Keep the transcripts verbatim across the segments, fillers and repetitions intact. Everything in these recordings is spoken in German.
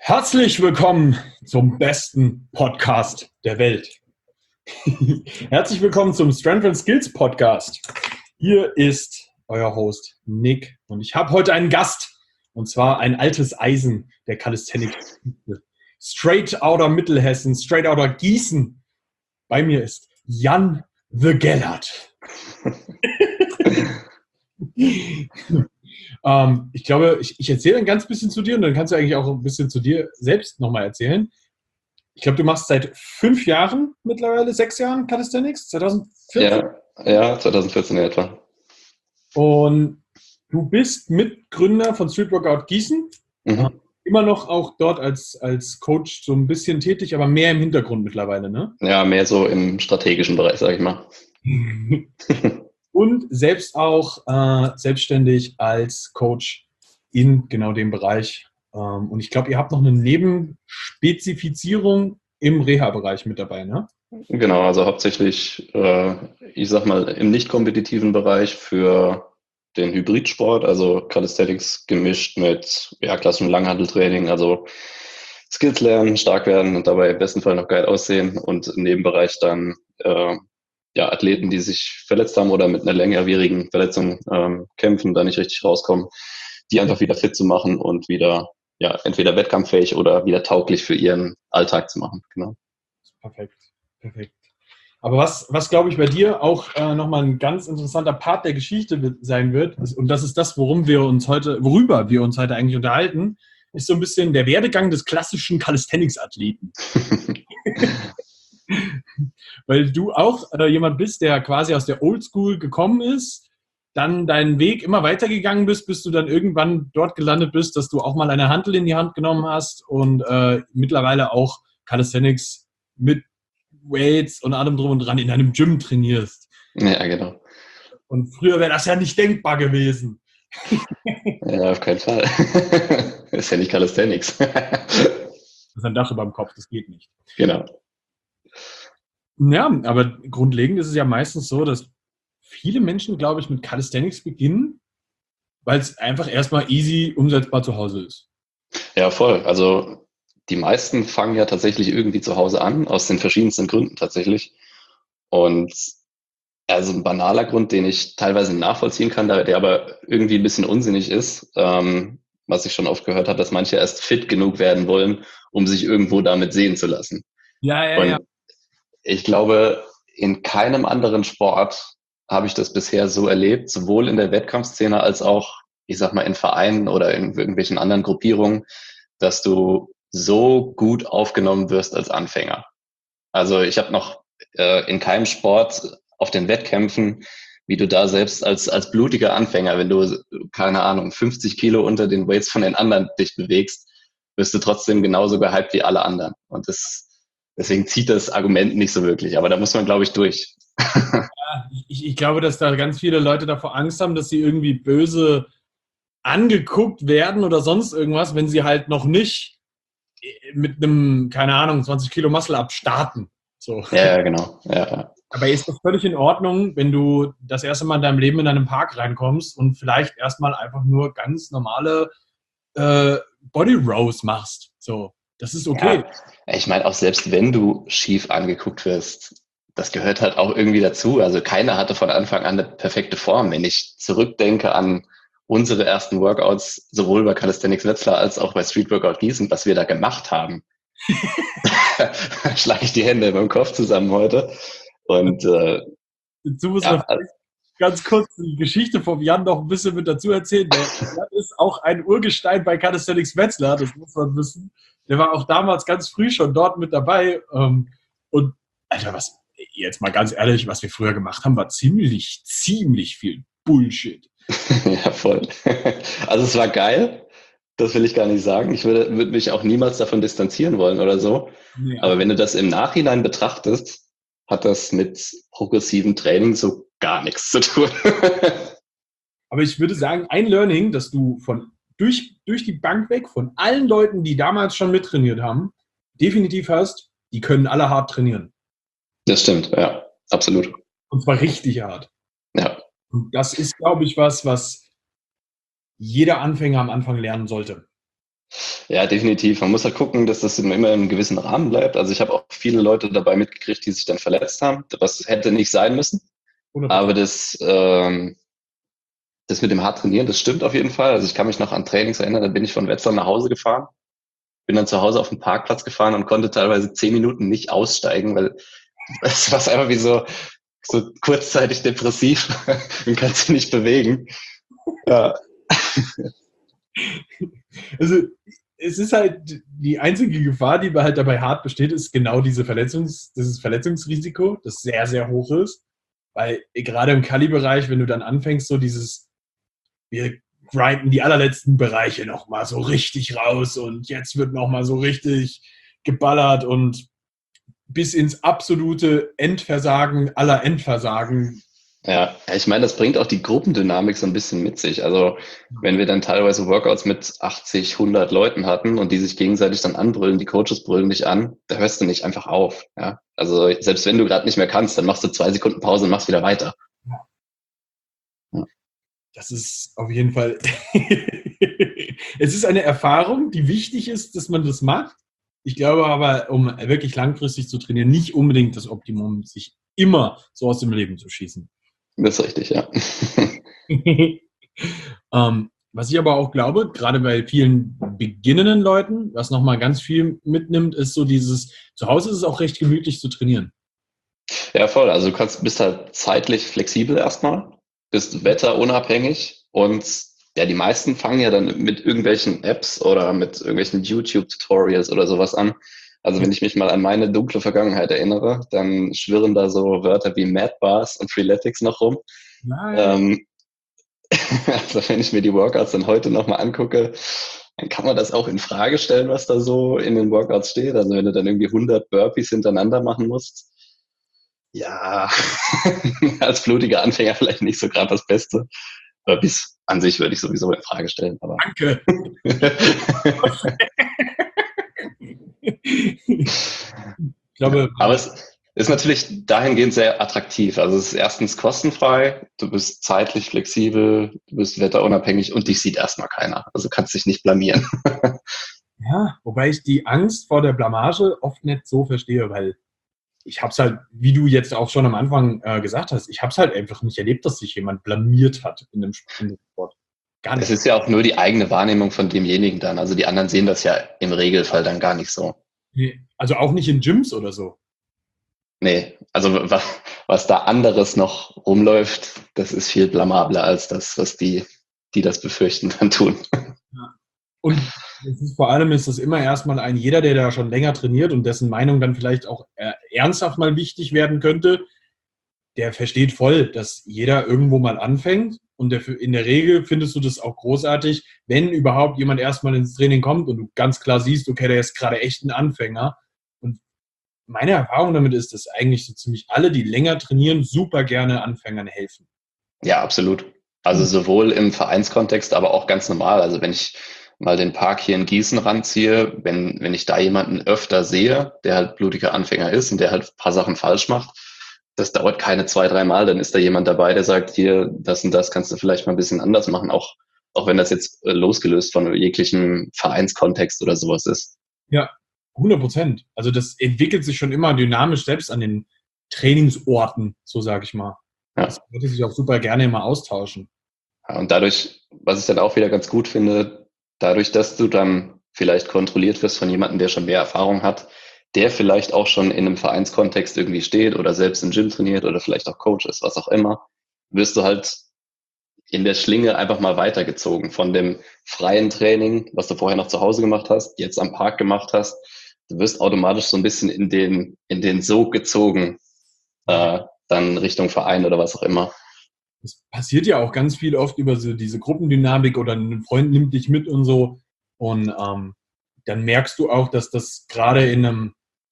Herzlich willkommen zum besten Podcast der Welt. Herzlich willkommen zum Strength and Skills Podcast. Hier ist euer Host Nick und ich habe heute einen Gast und zwar ein altes Eisen der Calisthenics. Straight outer Mittelhessen, straight outer Gießen. Bei mir ist Jan the Gellert. ähm, ich glaube, ich, ich erzähle ein ganz bisschen zu dir und dann kannst du eigentlich auch ein bisschen zu dir selbst nochmal erzählen. Ich glaube, du machst seit fünf Jahren mittlerweile, sechs Jahren Calisthenics, zwanzig vierzehn? Ja, ja, zwanzig vierzehn in etwa. Und du bist Mitgründer von Street Workout Gießen. Mhm. Immer noch auch dort als, als Coach so ein bisschen tätig, aber mehr im Hintergrund mittlerweile, ne? Ja, mehr so im strategischen Bereich, sag ich mal. Und selbst auch äh, selbstständig als Coach in genau dem Bereich. Ähm, und ich glaube, ihr habt noch eine Nebenspezifizierung im Reha-Bereich mit dabei, ne? Genau, also hauptsächlich, äh, ich sag mal, im nicht kompetitiven Bereich für den Hybridsport, also Calisthenics gemischt mit ja, klassischem Langhanteltraining, also Skills lernen, stark werden und dabei im besten Fall noch geil aussehen und im Nebenbereich dann äh, ja, Athleten, die sich verletzt haben oder mit einer längerwierigen Verletzung ähm, kämpfen, da nicht richtig rauskommen, die einfach wieder fit zu machen und wieder ja, entweder wettkampffähig oder wieder tauglich für ihren Alltag zu machen. Genau. Perfekt, perfekt. Aber was, was glaube ich bei dir auch äh, nochmal ein ganz interessanter Part der Geschichte wird, sein wird, ist, und das ist das, worum wir uns heute, worüber wir uns heute eigentlich unterhalten, ist so ein bisschen der Werdegang des klassischen Calisthenics-Athleten. Weil du auch äh, jemand bist, der quasi aus der Oldschool gekommen ist, dann deinen Weg immer weitergegangen bist, bis du dann irgendwann dort gelandet bist, dass du auch mal eine Hantel in die Hand genommen hast und äh, mittlerweile auch Calisthenics mit Weights und allem drum und dran in einem Gym trainierst. Ja, genau. Und früher wäre das ja nicht denkbar gewesen. Ja, auf keinen Fall. Ist ja nicht Calisthenics. Das ist ein Dach über dem Kopf, das geht nicht. Genau. Ja, aber grundlegend ist es ja meistens so, dass viele Menschen, glaube ich, mit Calisthenics beginnen, weil es einfach erstmal easy umsetzbar zu Hause ist. Ja, voll. Also die meisten fangen ja tatsächlich irgendwie zu Hause an, aus den verschiedensten Gründen tatsächlich. Und also ein banaler Grund, den ich teilweise nachvollziehen kann, der aber irgendwie ein bisschen unsinnig ist, ähm, was ich schon oft gehört habe, dass manche erst fit genug werden wollen, um sich irgendwo damit sehen zu lassen. Ja, ja, Und ja. ich glaube, in keinem anderen Sport habe ich das bisher so erlebt, sowohl in der Wettkampfszene als auch, ich sag mal, in Vereinen oder in irgendwelchen anderen Gruppierungen, dass du so gut aufgenommen wirst als Anfänger. Also ich habe noch äh, in keinem Sport auf den Wettkämpfen, wie du da selbst als, als blutiger Anfänger, wenn du, keine Ahnung, fünfzig Kilo unter den Weights von den anderen dich bewegst, wirst du trotzdem genauso gehypt wie alle anderen. Und das, deswegen zieht das Argument nicht so wirklich. Aber da muss man, glaube ich, durch. Ich, ich glaube, dass da ganz viele Leute davor Angst haben, dass sie irgendwie böse angeguckt werden oder sonst irgendwas, wenn sie halt noch nicht mit einem, keine Ahnung, zwanzig Kilo Muscle-Up starten. So. Ja, genau. Ja. Aber ist das völlig in Ordnung, wenn du das erste Mal in deinem Leben in einen Park reinkommst und vielleicht erstmal einfach nur ganz normale äh, Body Rows machst? So, das ist okay. Ja, ich meine, auch selbst wenn du schief angeguckt wirst, das gehört halt auch irgendwie dazu. Also keiner hatte von Anfang an eine perfekte Form. Wenn ich zurückdenke an unsere ersten Workouts, sowohl bei Calisthenics Wetzlar als auch bei Street Workout Gießen, was wir da gemacht haben, schlage ich die Hände beim Kopf zusammen heute. Und äh, Dazu muss ja, man ganz kurz die Geschichte vom Jan noch ein bisschen mit dazu erzählen. Der Jan ist auch ein Urgestein bei Calisthenics Wetzlar, das muss man wissen. Der war auch damals ganz früh schon dort mit dabei. Und, Alter, was, jetzt mal ganz ehrlich, was wir früher gemacht haben, war ziemlich, ziemlich viel Bullshit. Ja, voll. Also es war geil, das will ich gar nicht sagen. Ich würde, würde mich auch niemals davon distanzieren wollen oder so. Nee, Aber wenn du das im Nachhinein betrachtest, hat das mit progressivem Training so gar nichts zu tun. aber ich würde sagen, ein Learning, dass du von durch, durch die Bank weg von allen Leuten, die damals schon mittrainiert haben, definitiv hast, die können alle hart trainieren. Das stimmt, ja, absolut. Und zwar richtig hart. Ja. Und das ist, glaube ich, was, was jeder Anfänger am Anfang lernen sollte. Ja, definitiv. Man muss halt gucken, dass das immer in einem gewissen Rahmen bleibt. Also ich habe auch viele Leute dabei mitgekriegt, die sich dann verletzt haben, was hätte nicht sein müssen. hundert Prozent. Aber das, ähm, das mit dem hart trainieren, das stimmt auf jeden Fall. Also ich kann mich noch an Trainings erinnern, da bin ich von Wetzlar nach Hause gefahren, bin dann zu Hause auf den Parkplatz gefahren und konnte teilweise zehn Minuten nicht aussteigen, weil es war einfach wie so, so kurzzeitig depressiv und kannst dich nicht bewegen. Ja. Also es ist halt die einzige Gefahr, die halt dabei hart besteht, ist genau diese Verletzungs, dieses Verletzungsrisiko, das sehr, sehr hoch ist. Weil gerade im Kali-Bereich, wenn du dann anfängst, so dieses, wir grinden die allerletzten Bereiche nochmal so richtig raus und jetzt wird nochmal so richtig geballert und bis ins absolute Endversagen aller Endversagen. Ja, ich meine, das bringt auch die Gruppendynamik so ein bisschen mit sich. Also wenn wir dann teilweise Workouts mit achtzig, hundert Leuten hatten und die sich gegenseitig dann anbrüllen, die Coaches brüllen dich an, da hörst du nicht einfach auf. Ja? Also selbst wenn du gerade nicht mehr kannst, dann machst du zwei Sekunden Pause und machst wieder weiter. Ja. Das ist auf jeden Fall, es ist eine Erfahrung, die wichtig ist, dass man das macht. Ich glaube aber, um wirklich langfristig zu trainieren, nicht unbedingt das Optimum, sich immer so aus dem Leben zu schießen. Das ist richtig, ja. ähm, was ich aber auch glaube, gerade bei vielen beginnenden Leuten, was nochmal ganz viel mitnimmt, ist so dieses, zu Hause ist es auch recht gemütlich zu trainieren. Ja, voll. Also du kannst, bist halt zeitlich flexibel erstmal, bist wetterunabhängig und ja, die meisten fangen ja dann mit irgendwelchen Apps oder mit irgendwelchen YouTube-Tutorials oder sowas an. Also wenn ich mich mal an meine dunkle Vergangenheit erinnere, dann schwirren da so Wörter wie Mad Bars und Freeletics noch rum. Ähm, also wenn ich mir die Workouts dann heute nochmal angucke, dann kann man das auch in Frage stellen, was da so in den Workouts steht. Also wenn du dann irgendwie hundert Burpees hintereinander machen musst, ja, als blutiger Anfänger vielleicht nicht so gerade das Beste. Burpees an sich würde ich sowieso in Frage stellen. Aber Danke. Ich glaube, aber es ist natürlich dahingehend sehr attraktiv. Also es ist erstens kostenfrei, du bist zeitlich flexibel, du bist wetterunabhängig und dich sieht erstmal keiner. Also kannst dich nicht blamieren. Ja, wobei ich die Angst vor der Blamage oft nicht so verstehe, weil ich habe es halt, wie du jetzt auch schon am Anfang äh, gesagt hast, ich habe es halt einfach nicht erlebt, dass sich jemand blamiert hat in dem Sport. Gar nicht. Es ist ja auch nur die eigene Wahrnehmung von demjenigen dann. Also die anderen sehen das ja im Regelfall dann gar nicht so. Nee, also auch nicht in Gyms oder so. Nee, also was, was da anderes noch rumläuft, das ist viel blamabler als das, was die, die das befürchten, dann tun. Ja. Und es ist, vor allem ist das immer erstmal ein jeder, der da schon länger trainiert und dessen Meinung dann vielleicht auch äh, ernsthaft mal wichtig werden könnte, der versteht voll, dass jeder irgendwo mal anfängt und der, in der Regel findest du das auch großartig, wenn überhaupt jemand erstmal ins Training kommt und du ganz klar siehst, okay, der ist gerade echt ein Anfänger. Und meine Erfahrung damit ist, dass eigentlich so ziemlich alle, die länger trainieren, super gerne Anfängern helfen. Ja, absolut. Also sowohl im Vereinskontext, aber auch ganz normal. Also wenn ich mal den Park hier in Gießen ranziehe, wenn, wenn ich da jemanden öfter sehe, der halt blutiger Anfänger ist und der halt ein paar Sachen falsch macht, das dauert keine zwei, drei Mal, dann ist da jemand dabei, der sagt, hier, das und das kannst du vielleicht mal ein bisschen anders machen, auch, auch wenn das jetzt losgelöst von jeglichem Vereinskontext oder sowas ist. Ja, hundert Prozent. Also das entwickelt sich schon immer dynamisch selbst an den Trainingsorten, so sage ich mal. Ja. Das würde sich auch super gerne immer austauschen. Ja, und dadurch, was ich dann auch wieder ganz gut finde, dadurch, dass du dann vielleicht kontrolliert wirst von jemandem, der schon mehr Erfahrung hat, der vielleicht auch schon in einem Vereinskontext irgendwie steht oder selbst im Gym trainiert oder vielleicht auch Coach ist, was auch immer, wirst du halt in der Schlinge einfach mal weitergezogen von dem freien Training, was du vorher noch zu Hause gemacht hast, jetzt am Park gemacht hast. Du wirst automatisch so ein bisschen in den, in den Sog gezogen, äh, dann Richtung Verein oder was auch immer. Das passiert ja auch ganz viel oft über so diese Gruppendynamik oder ein Freund nimmt dich mit und so. Und ähm, dann merkst du auch, dass das gerade in einem,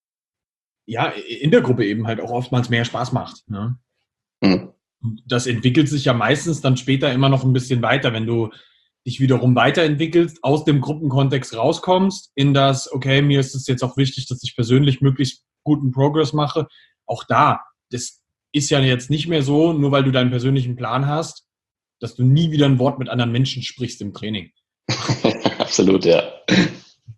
ja, in der Gruppe eben halt auch oftmals mehr Spaß macht. Ne? Mhm. Und das entwickelt sich ja meistens dann später immer noch ein bisschen weiter, wenn du dich wiederum weiterentwickelst, aus dem Gruppenkontext rauskommst, in das, okay, mir ist es jetzt auch wichtig, dass ich persönlich möglichst guten Progress mache. Auch da, das ist ja jetzt nicht mehr so, nur weil du deinen persönlichen Plan hast, dass du nie wieder ein Wort mit anderen Menschen sprichst im Training. Absolut, ja.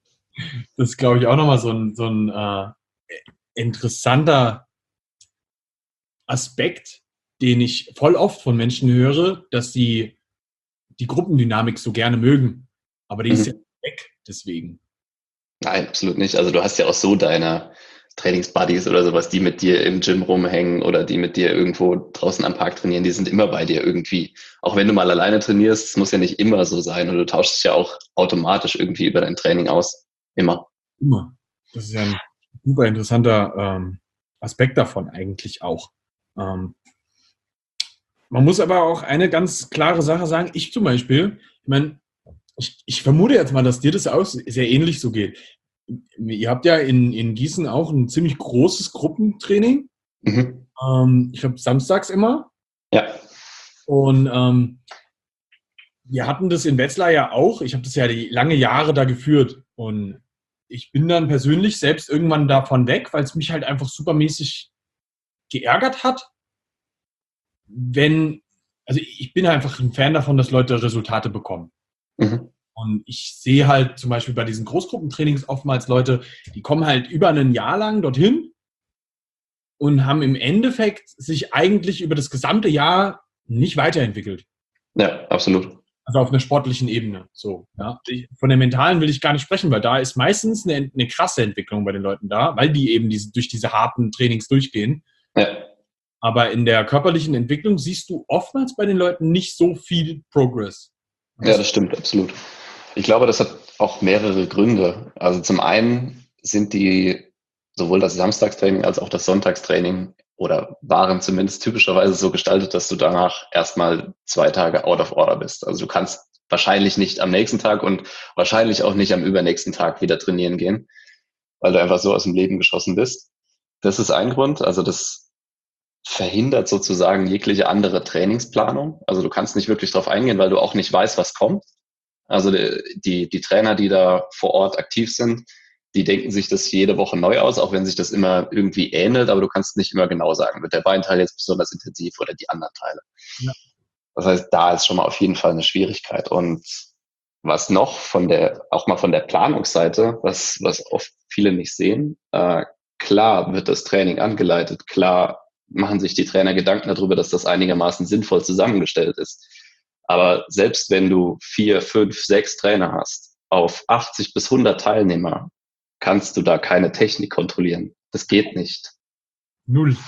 das ist, glaube ich, auch nochmal so ein, so ein äh, interessanter Aspekt, den ich voll oft von Menschen höre, dass sie die Gruppendynamik so gerne mögen. Aber die ist ja Mhm. weg deswegen. Nein, absolut nicht. Also du hast ja auch so deine Trainingsbuddies oder sowas, die mit dir im Gym rumhängen oder die mit dir irgendwo draußen am Park trainieren, die sind immer bei dir irgendwie. Auch wenn du mal alleine trainierst, es muss ja nicht immer so sein und du tauschst dich ja auch automatisch irgendwie über dein Training aus. Immer. Immer. Das ist ja ein super interessanter ähm, Aspekt davon eigentlich auch. Ähm, man muss aber auch eine ganz klare Sache sagen. Ich zum Beispiel, ich meine, ich, ich vermute jetzt mal, dass dir das auch sehr ähnlich so geht. Ihr habt ja in, in Gießen auch ein ziemlich großes Gruppentraining. Mhm. Ähm, ich glaube, samstags immer. Ja. Und ähm, wir hatten das in Wetzlar ja auch. Ich habe das ja die lange Jahre da geführt. Und ich bin dann persönlich selbst irgendwann davon weg, weil es mich halt einfach supermäßig geärgert hat, wenn, also ich bin einfach ein Fan davon, dass Leute Resultate bekommen. Mhm. Und ich sehe halt zum Beispiel bei diesen Großgruppentrainings oftmals Leute, die kommen halt über ein Jahr lang dorthin und haben im Endeffekt sich eigentlich über das gesamte Jahr nicht weiterentwickelt. Ja, absolut. Also auf einer sportlichen Ebene. So, ja. Ich, von der mentalen will ich gar nicht sprechen, weil da ist meistens eine, eine krasse Entwicklung bei den Leuten da, weil die eben diese, durch diese harten Trainings durchgehen. Ja. Aber in der körperlichen Entwicklung siehst du oftmals bei den Leuten nicht so viel Progress. Und Ja, das, das stimmt, absolut. Ich glaube, das hat auch mehrere Gründe. Also zum einen sind die sowohl das Samstagstraining als auch das Sonntagstraining oder waren zumindest typischerweise so gestaltet, dass du danach erstmal zwei Tage out of order bist. Also du kannst wahrscheinlich nicht am nächsten Tag und wahrscheinlich auch nicht am übernächsten Tag wieder trainieren gehen, weil du einfach so aus dem Leben geschossen bist. Das ist ein Grund. Also das verhindert sozusagen jegliche andere Trainingsplanung. Also du kannst nicht wirklich drauf eingehen, weil du auch nicht weißt, was kommt. Also die, die, die Trainer, die da vor Ort aktiv sind, die denken sich das jede Woche neu aus, auch wenn sich das immer irgendwie ähnelt, aber du kannst nicht immer genau sagen, wird der Beinteil jetzt besonders intensiv oder die anderen Teile. ja, Das heißt, da ist schon mal auf jeden Fall eine Schwierigkeit. Und was noch von der, auch mal von der Planungsseite, was, was oft viele nicht sehen, äh, klar wird das Training angeleitet, klar machen sich die Trainer Gedanken darüber, dass das einigermaßen sinnvoll zusammengestellt ist. Aber selbst wenn du vier, fünf, sechs Trainer hast, auf achtzig bis hundert Teilnehmer, kannst du da keine Technik kontrollieren. Das geht nicht. null.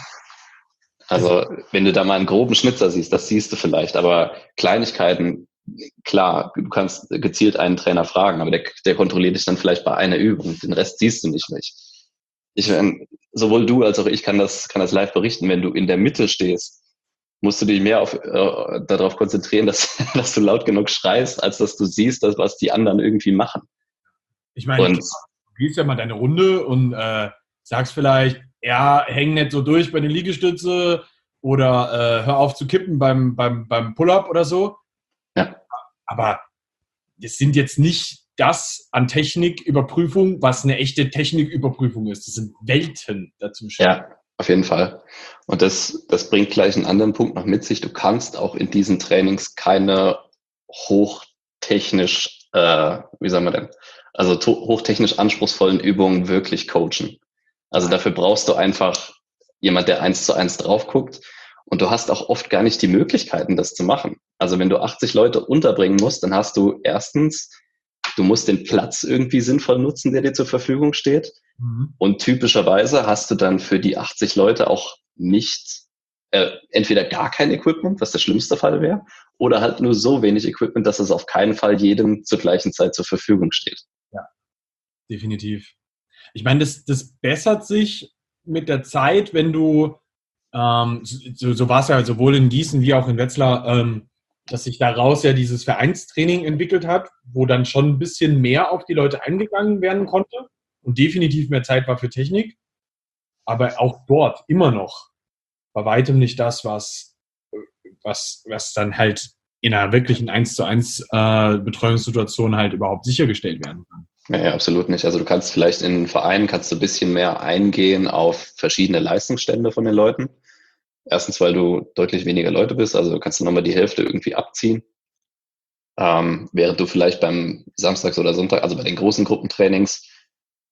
Das, Also wenn du da mal einen groben Schnitzer siehst, das siehst du vielleicht, aber Kleinigkeiten, klar, du kannst gezielt einen Trainer fragen, aber der, der kontrolliert dich dann vielleicht bei einer Übung, den Rest siehst du nicht nicht. Ich meine, sowohl du als auch ich kann das, kann das live berichten, wenn du in der Mitte stehst, musst du dich mehr auf, äh, darauf konzentrieren, dass, dass du laut genug schreist, als dass du siehst, dass, was die anderen irgendwie machen. ich meine, Und klar, du gehst ja mal deine Runde und äh, sagst vielleicht, ja, häng nicht so durch bei den Liegestütze oder äh, hör auf zu kippen beim, beim, beim Pull-up oder so. ja, Aber das sind jetzt nicht das an Techniküberprüfung, was eine echte Techniküberprüfung ist. Das sind Welten dazwischen. ja, auf jeden Fall. Und das, das bringt gleich einen anderen Punkt noch mit sich. Du kannst auch in diesen Trainings keine hochtechnisch, äh, wie sagen wir denn, also to- hochtechnisch anspruchsvollen Übungen wirklich coachen. Also dafür brauchst du einfach jemand, der eins zu eins drauf guckt. Und du hast auch oft gar nicht die Möglichkeiten, das zu machen. Also wenn du achtzig Leute unterbringen musst, dann hast du erstens, du musst den Platz irgendwie sinnvoll nutzen, der dir zur Verfügung steht. Mhm. Und typischerweise hast du dann für die achtzig Leute auch nicht äh, entweder gar kein Equipment, was der schlimmste Fall wäre, oder halt nur so wenig Equipment, dass es auf keinen Fall jedem zur gleichen Zeit zur Verfügung steht. Ja, definitiv. Ich meine, das, das bessert sich mit der Zeit, wenn du, ähm, so, so war es ja sowohl in Gießen wie auch in Wetzlar, ähm, dass sich daraus ja dieses Vereinstraining entwickelt hat, wo dann schon ein bisschen mehr auf die Leute eingegangen werden konnte und definitiv mehr Zeit war für Technik. Aber auch dort immer noch bei weitem nicht das, was, was, was dann halt in einer wirklichen eins zu eins äh, Betreuungssituation halt überhaupt sichergestellt werden kann. Ja, ja, absolut nicht. Also du kannst vielleicht in Vereinen kannst du ein bisschen mehr eingehen auf verschiedene Leistungsstände von den Leuten. Erstens, weil du deutlich weniger Leute bist, also du kannst du nochmal die Hälfte irgendwie abziehen. Ähm, während du vielleicht beim Samstags oder Sonntag, also bei den großen Gruppentrainings,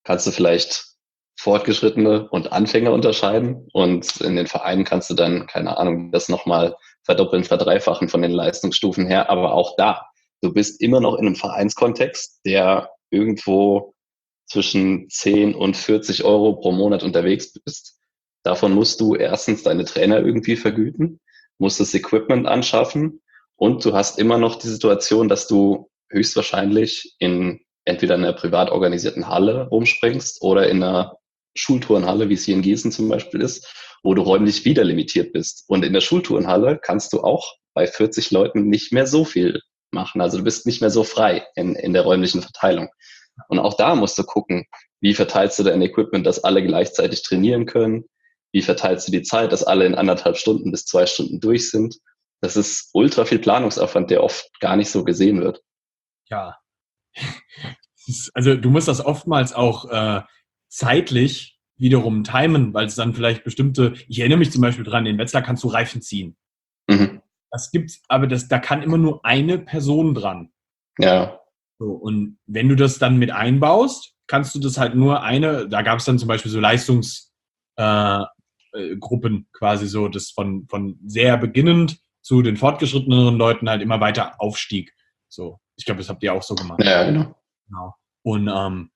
kannst du vielleicht Fortgeschrittene und Anfänger unterscheiden. Und in den Vereinen kannst du dann, keine Ahnung, das nochmal verdoppeln, verdreifachen von den Leistungsstufen her. Aber auch da, du bist immer noch in einem Vereinskontext, der irgendwo zwischen zehn und vierzig Euro pro Monat unterwegs bist. Davon musst du erstens deine Trainer irgendwie vergüten, musst das Equipment anschaffen und du hast immer noch die Situation, dass du höchstwahrscheinlich in entweder in einer privat organisierten Halle rumspringst oder in einer Schulturnhalle, wie es hier in Gießen zum Beispiel ist, wo du räumlich wieder limitiert bist. Und in der Schulturnhalle kannst du auch bei vierzig Leuten nicht mehr so viel machen. Also du bist nicht mehr so frei in, in der räumlichen Verteilung. Und auch da musst du gucken, wie verteilst du dein Equipment, dass alle gleichzeitig trainieren können? Wie verteilst du die Zeit, dass alle in anderthalb Stunden bis zwei Stunden durch sind? Das ist ultra viel Planungsaufwand, der oft gar nicht so gesehen wird. Ja. Also du musst das oftmals auch äh, zeitlich wiederum timen, weil es dann vielleicht bestimmte, ich erinnere mich zum Beispiel dran, in Wetzlar kannst du Reifen ziehen. Mhm. Das gibt's, aber das, da kann immer nur eine Person dran. Ja. So, und wenn du das dann mit einbaust, kannst du das halt nur eine, da gab es dann zum Beispiel so Leistungsgruppen äh, äh, quasi so, das von, von sehr beginnend zu den fortgeschritteneren Leuten halt immer weiter aufstieg. So, ich glaube, das habt ihr auch so gemacht. Ja, genau. Genau. Und ähm,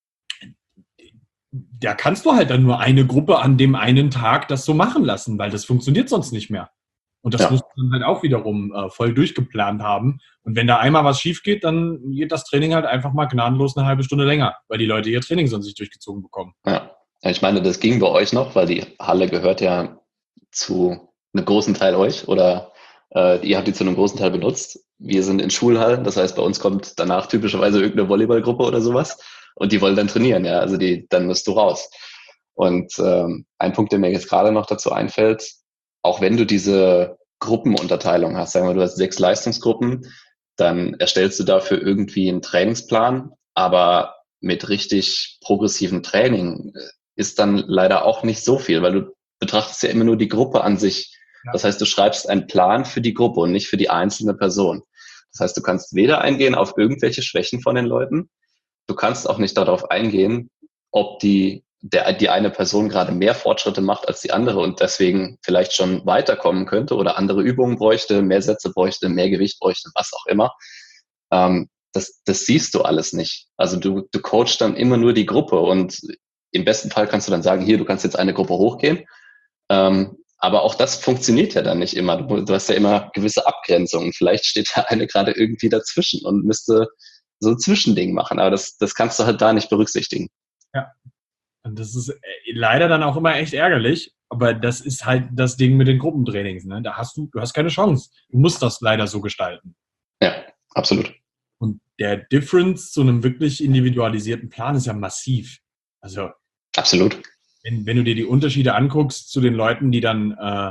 da kannst du halt dann nur eine Gruppe an dem einen Tag das so machen lassen, weil das funktioniert sonst nicht mehr. Und das Ja. musst du dann halt auch wiederum äh, voll durchgeplant haben. Und wenn da einmal was schief geht, dann geht das Training halt einfach mal gnadenlos eine halbe Stunde länger, weil die Leute ihr Training sonst nicht durchgezogen bekommen. Ja. Ich meine, das ging bei euch noch, weil die Halle gehört ja zu einem großen Teil euch oder äh, ihr habt die zu einem großen Teil benutzt. Wir sind in Schulhallen, das heißt, bei uns kommt danach typischerweise irgendeine Volleyballgruppe oder sowas und die wollen dann trainieren, ja, also die, dann musst du raus. Und ähm, ein Punkt, der mir jetzt gerade noch dazu einfällt, auch wenn du diese Gruppenunterteilung hast, sagen wir, du hast sechs Leistungsgruppen, dann erstellst du dafür irgendwie einen Trainingsplan, aber mit richtig progressivem Training ist dann leider auch nicht so viel, weil du betrachtest ja immer nur die Gruppe an sich. Ja. Das heißt, du schreibst einen Plan für die Gruppe und nicht für die einzelne Person. Das heißt, du kannst weder eingehen auf irgendwelche Schwächen von den Leuten, du kannst auch nicht darauf eingehen, ob die, der, die eine Person gerade mehr Fortschritte macht als die andere und deswegen vielleicht schon weiterkommen könnte oder andere Übungen bräuchte, mehr Sätze bräuchte, mehr Gewicht bräuchte, was auch immer. Ähm, das, das siehst du alles nicht. Also du, du coachst dann immer nur die Gruppe und im besten Fall kannst du dann sagen, hier, du kannst jetzt eine Gruppe hochgehen. Ähm, aber auch das funktioniert ja dann nicht immer. Du, du hast ja immer gewisse Abgrenzungen. Vielleicht steht da eine gerade irgendwie dazwischen und müsste so ein Zwischending machen. Aber das, das kannst du halt da nicht berücksichtigen. Ja. Und das ist leider dann auch immer echt ärgerlich. Aber das ist halt das Ding mit den Gruppentrainings. Ne? Da hast du, du hast keine Chance. Du musst das leider so gestalten. Ja, absolut. Und der Difference zu einem wirklich individualisierten Plan ist ja massiv. Also absolut. Wenn, wenn du dir die Unterschiede anguckst zu den Leuten, die dann äh,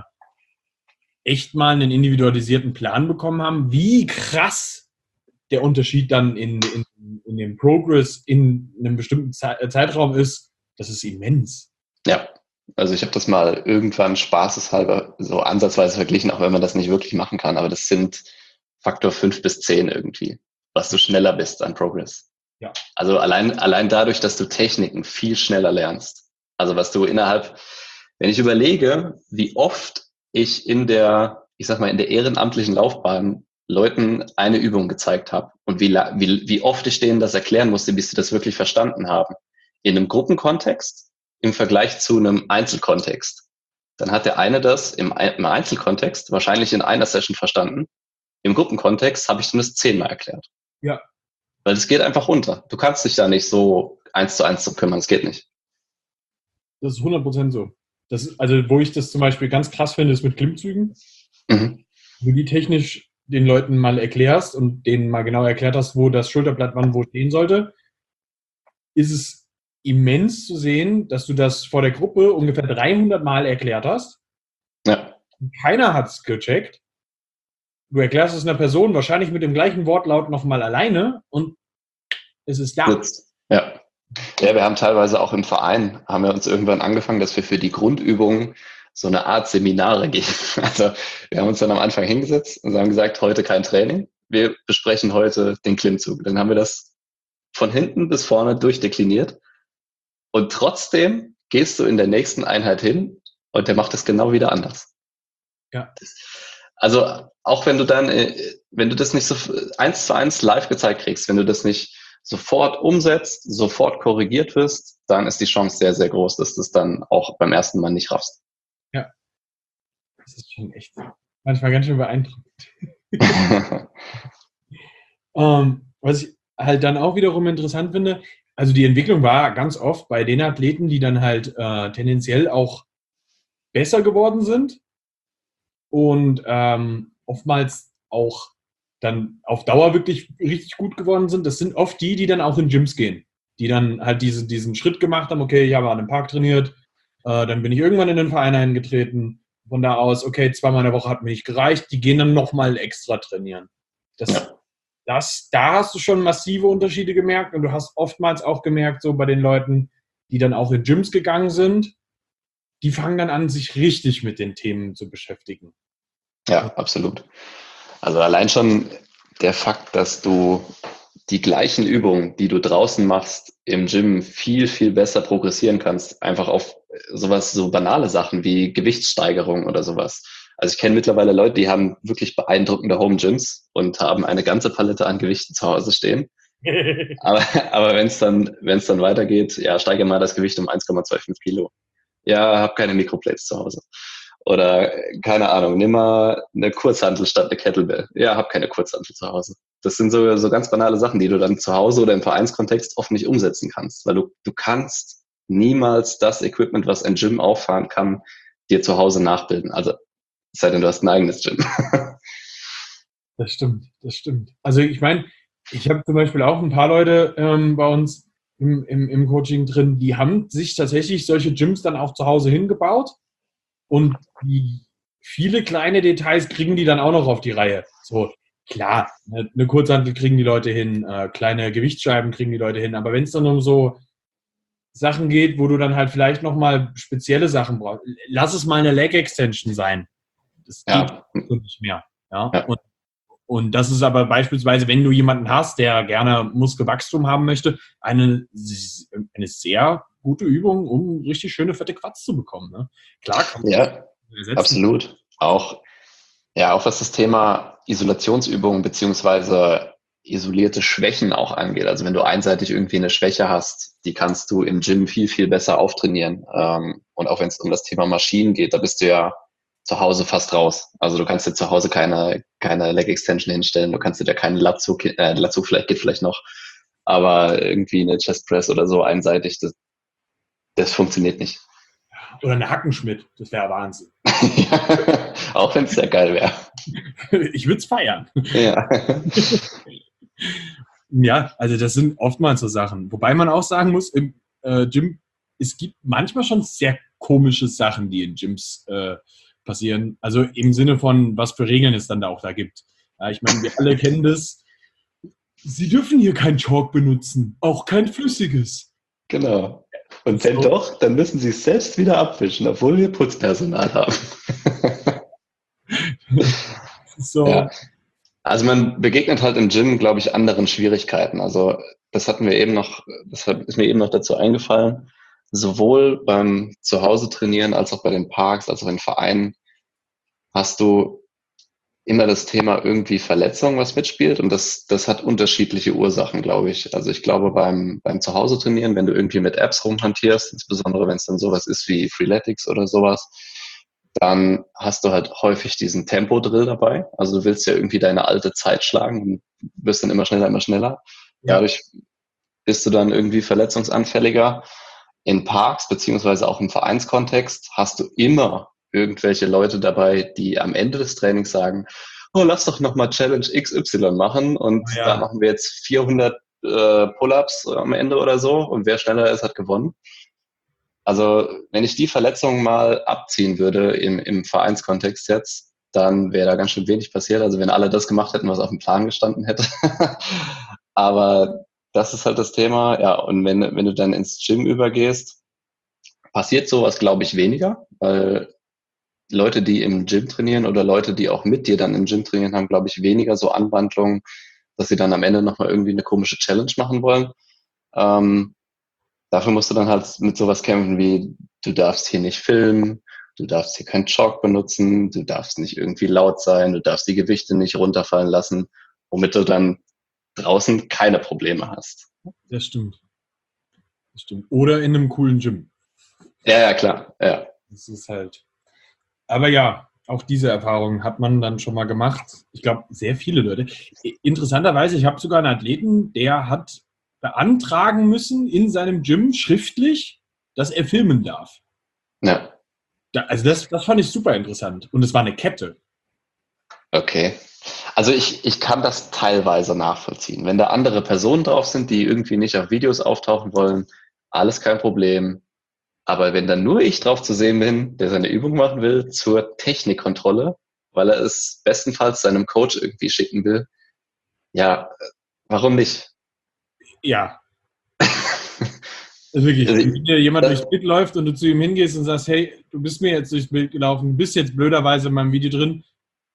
echt mal einen individualisierten Plan bekommen haben, wie krass der Unterschied dann in, in, in dem Progress in einem bestimmten Ze- Zeitraum ist, das ist immens. Ja, also ich habe das mal irgendwann spaßeshalber so ansatzweise verglichen, auch wenn man das nicht wirklich machen kann, aber das sind Faktor fünf bis zehn irgendwie, was du schneller bist an Progress. Ja. Also allein, allein dadurch, dass du Techniken viel schneller lernst. Also was du innerhalb, wenn ich überlege, wie oft ich in der, ich sag mal, in der ehrenamtlichen Laufbahn Leuten eine Übung gezeigt habe und wie, wie, wie oft ich denen das erklären musste, bis sie das wirklich verstanden haben. In einem Gruppenkontext im Vergleich zu einem Einzelkontext. Dann hat der eine das im, im Einzelkontext wahrscheinlich in einer Session verstanden. Im Gruppenkontext habe ich zumindest zehnmal erklärt. Ja. Weil es geht einfach runter. Du kannst dich da nicht so eins zu eins zu kümmern. Es geht nicht. Das ist hundert Prozent so. Das ist, also wo ich das zum Beispiel ganz krass finde, ist mit Klimmzügen. Mhm. Wo du die technisch den Leuten mal erklärst und denen mal genau erklärt hast, wo das Schulterblatt wann wo stehen sollte, ist es immens zu sehen, dass du das vor der Gruppe ungefähr dreihundert Mal erklärt hast. Ja. Keiner hat es gecheckt. Du erklärst es einer Person wahrscheinlich mit dem gleichen Wortlaut nochmal alleine und es ist da. Ja. Ja, wir haben teilweise auch im Verein, haben wir uns irgendwann angefangen, dass wir für die Grundübungen so eine Art Seminare geben. Also wir haben uns dann am Anfang hingesetzt und haben gesagt, heute kein Training, wir besprechen heute den Klimmzug. Dann haben wir das von hinten bis vorne durchdekliniert Und trotzdem gehst du in der nächsten Einheit hin und der macht es genau wieder anders. Ja. Also auch wenn du dann, wenn du das nicht so eins zu eins live gezeigt kriegst, wenn du das nicht sofort umsetzt, sofort korrigiert wirst, dann ist die Chance sehr, sehr groß, dass du es dann auch beim ersten Mal nicht raffst. Ja. Das ist schon echt manchmal ganz schön beeindruckend. ähm, was ich halt dann auch wiederum interessant finde, also die Entwicklung war ganz oft bei den Athleten, die dann halt äh, tendenziell auch besser geworden sind und ähm, oftmals auch dann auf Dauer wirklich richtig gut geworden sind. Das sind oft die, die dann auch in Gyms gehen, die dann halt diese, diesen Schritt gemacht haben, okay, ich habe an einem Park trainiert, äh, dann bin ich irgendwann in den Verein eingetreten, von da aus, okay, zweimal in der Woche hat mir nicht gereicht, die gehen dann nochmal extra trainieren. Das, Ja. das, da hast du schon massive Unterschiede gemerkt und du hast oftmals auch gemerkt, so bei den Leuten, die dann auch in Gyms gegangen sind, die fangen dann an, sich richtig mit den Themen zu beschäftigen. Ja, absolut. Also allein schon der Fakt, dass du die gleichen Übungen, die du draußen machst, im Gym viel, viel besser progressieren kannst. Einfach auf sowas, so banale Sachen wie Gewichtssteigerung oder sowas. Also ich kenne mittlerweile Leute, die haben wirklich beeindruckende Home Gyms und haben eine ganze Palette an Gewichten zu Hause stehen. aber aber wenn es dann, wenn es dann weitergeht, ja, steige mal das Gewicht um eins Komma fünfundzwanzig Kilo. Ja, habe keine Microplates zu Hause. Oder, keine Ahnung, nimm mal eine Kurzhantel statt eine Kettlebell. Ja, hab keine Kurzhantel zu Hause. Das sind so, so ganz banale Sachen, die du dann zu Hause oder im Vereinskontext oft nicht umsetzen kannst, weil du, du kannst niemals das Equipment, was ein Gym auffahren kann, dir zu Hause nachbilden. Also, es sei denn, du hast ein eigenes Gym. Das stimmt, das stimmt. Also ich meine, ich habe zum Beispiel auch ein paar Leute ähm, bei uns im, im, im Coaching drin, die haben sich tatsächlich solche Gyms dann auch zu Hause hingebaut und die viele kleine Details kriegen die dann auch noch auf die Reihe. So, klar, eine, eine Kurzhantel kriegen die Leute hin, äh, kleine Gewichtsscheiben kriegen die Leute hin, aber wenn es dann um so Sachen geht, wo du dann halt vielleicht nochmal spezielle Sachen brauchst, lass es mal eine Leg Extension sein. Das geht Ja. so nicht mehr. Ja? Ja. Und Und das ist aber beispielsweise, wenn du jemanden hast, der gerne Muskelwachstum haben möchte, eine, eine sehr gute Übung, um richtig schöne, fette Quads zu bekommen. Ne? Klar kann man Ja, ersetzen. absolut. Auch, ja, auch was das Thema Isolationsübungen beziehungsweise isolierte Schwächen auch angeht. Also wenn du einseitig irgendwie eine Schwäche hast, die kannst du im Gym viel, viel besser auftrainieren. Ähm, und auch wenn es um das Thema Maschinen geht, da bist du ja zu Hause fast raus. Also du kannst dir zu Hause keine, keine Leg Extension hinstellen, du kannst dir da keinen Latzug, äh, Latzug vielleicht geht vielleicht noch, aber irgendwie eine Chest Press oder so einseitig, das, das funktioniert nicht. Oder eine Hackenschmidt, das wäre Wahnsinn. Ja, auch wenn es sehr geil wäre. Ich würde es feiern. Ja. Ja, also das sind oftmals so Sachen. Wobei man auch sagen muss, im äh, Gym, es gibt manchmal schon sehr komische Sachen, die in Gyms äh, passieren. Also im Sinne von, was für Regeln es dann da auch da gibt. Ja, ich meine, wir alle kennen das. Sie dürfen hier kein Chalk benutzen, auch kein flüssiges. Genau. Und wenn So. doch, dann müssen sie es selbst wieder abwischen, obwohl wir Putzpersonal haben. So. Ja. Also man begegnet halt im Gym, glaube ich, anderen Schwierigkeiten. Also das hatten wir eben noch, das ist mir eben noch dazu eingefallen. Sowohl beim Zuhause trainieren als auch bei den Parks, als auch in Vereinen hast du immer das Thema irgendwie Verletzung, was mitspielt. Und das, das hat unterschiedliche Ursachen, glaube ich. Also ich glaube beim, beim Zuhause trainieren, wenn du irgendwie mit Apps rumhantierst, insbesondere wenn es dann sowas ist wie Freeletics oder sowas, dann hast du halt häufig diesen Tempo-Drill dabei. Also du willst ja irgendwie deine alte Zeit schlagen und wirst dann immer schneller, immer schneller. Ja. Dadurch bist du dann irgendwie verletzungsanfälliger. In Parks beziehungsweise auch im Vereinskontext hast du immer irgendwelche Leute dabei, die am Ende des Trainings sagen, oh, lass doch nochmal Challenge X Y machen und Ja. da machen wir jetzt vierhundert äh, Pull-ups am Ende oder so und wer schneller ist, hat gewonnen. Also wenn ich die Verletzung mal abziehen würde im, im Vereinskontext jetzt, dann wäre da ganz schön wenig passiert. Also wenn alle das gemacht hätten, was auf dem Plan gestanden hätte. Aber das ist halt das Thema. Ja, und wenn, wenn du dann ins Gym übergehst, passiert sowas, glaube ich, weniger, weil Leute, die im Gym trainieren oder Leute, die auch mit dir dann im Gym trainieren, haben, glaube ich, weniger so Anwandlungen, dass sie dann am Ende nochmal irgendwie eine komische Challenge machen wollen. Ähm, dafür musst du dann halt mit sowas kämpfen wie, du darfst hier nicht filmen, du darfst hier keinen Chalk benutzen, du darfst nicht irgendwie laut sein, du darfst die Gewichte nicht runterfallen lassen, womit du dann draußen keine Probleme hast. Das stimmt. Das stimmt. Oder in einem coolen Gym. Ja, ja, klar. Ja. Das ist halt. Aber ja, auch diese Erfahrung hat man dann schon mal gemacht. Ich glaube, sehr viele Leute. Interessanterweise, ich habe sogar einen Athleten, der hat beantragen müssen in seinem Gym schriftlich, dass er filmen darf. Ja. Da, also das, das fand ich super interessant. Und es war eine Kette. Okay. Also ich, ich kann das teilweise nachvollziehen. Wenn da andere Personen drauf sind, die irgendwie nicht auf Videos auftauchen wollen, alles kein Problem. Aber wenn dann nur ich drauf zu sehen bin, der seine Übung machen will zur Technikkontrolle, weil er es bestenfalls seinem Coach irgendwie schicken will, ja, warum nicht? Ja. Wirklich, Also, wenn dir jemand äh, durchs Bild läuft und du zu ihm hingehst und sagst, hey, du bist mir jetzt durchs Bild gelaufen, bist jetzt blöderweise in meinem Video drin,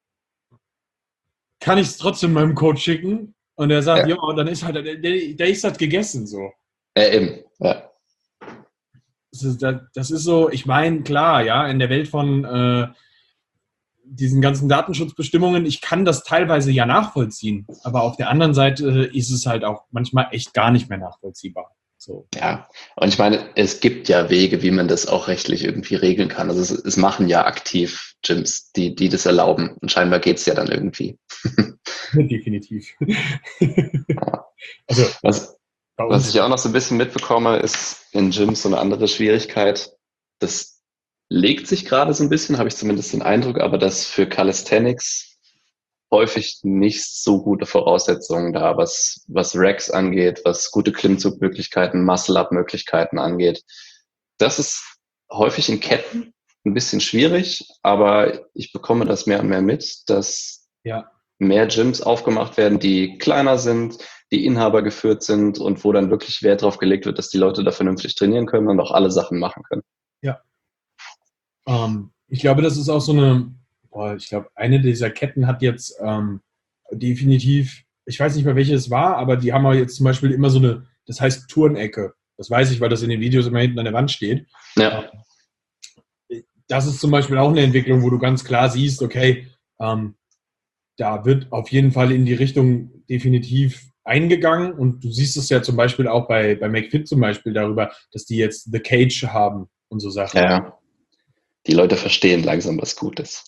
kann ich es trotzdem meinem Coach schicken? Und er sagt, ja, ja, dann ist halt, der, der ist halt gegessen so. ja, eben, ja. Das ist, das ist so, ich meine, klar, ja, in der Welt von äh, diesen ganzen Datenschutzbestimmungen, ich kann das teilweise ja nachvollziehen, aber auf der anderen Seite ist es halt auch manchmal echt gar nicht mehr nachvollziehbar. So. Ja, und ich meine, es gibt ja Wege, wie man das auch rechtlich irgendwie regeln kann. Also es, es machen ja aktiv Gyms, die, die das erlauben. Und scheinbar geht es ja dann irgendwie. Definitiv. Ja. Also, Was, was ich auch noch so ein bisschen mitbekomme, ist in Gyms so eine andere Schwierigkeit. Das legt sich gerade so ein bisschen, habe ich zumindest den Eindruck, aber dass für Calisthenics häufig nicht so gute Voraussetzungen da, was, was Racks angeht, was gute Klimmzugmöglichkeiten, Muscle-Up-Möglichkeiten angeht. Das ist häufig in Ketten ein bisschen schwierig, aber ich bekomme das mehr und mehr mit, dass ja. mehr Gyms aufgemacht werden, die kleiner sind, die Inhaber geführt sind und wo dann wirklich Wert drauf gelegt wird, dass die Leute da vernünftig trainieren können und auch alle Sachen machen können. Ja. Ähm, ich glaube, das ist auch so eine, boah, ich glaube, eine dieser Ketten hat jetzt ähm, definitiv, ich weiß nicht mehr, welche es war, aber die haben auch jetzt zum Beispiel immer so eine, das heißt Turnecke. Das weiß ich, weil das in den Videos immer hinten an der Wand steht. Ja. Das ist zum Beispiel auch eine Entwicklung, wo du ganz klar siehst, okay, ähm, da wird auf jeden Fall in die Richtung definitiv eingegangen und du siehst es ja zum Beispiel auch bei, bei McFit zum Beispiel darüber, dass die jetzt The Cage haben und so Sachen. Ja. Die Leute verstehen langsam, was gut ist.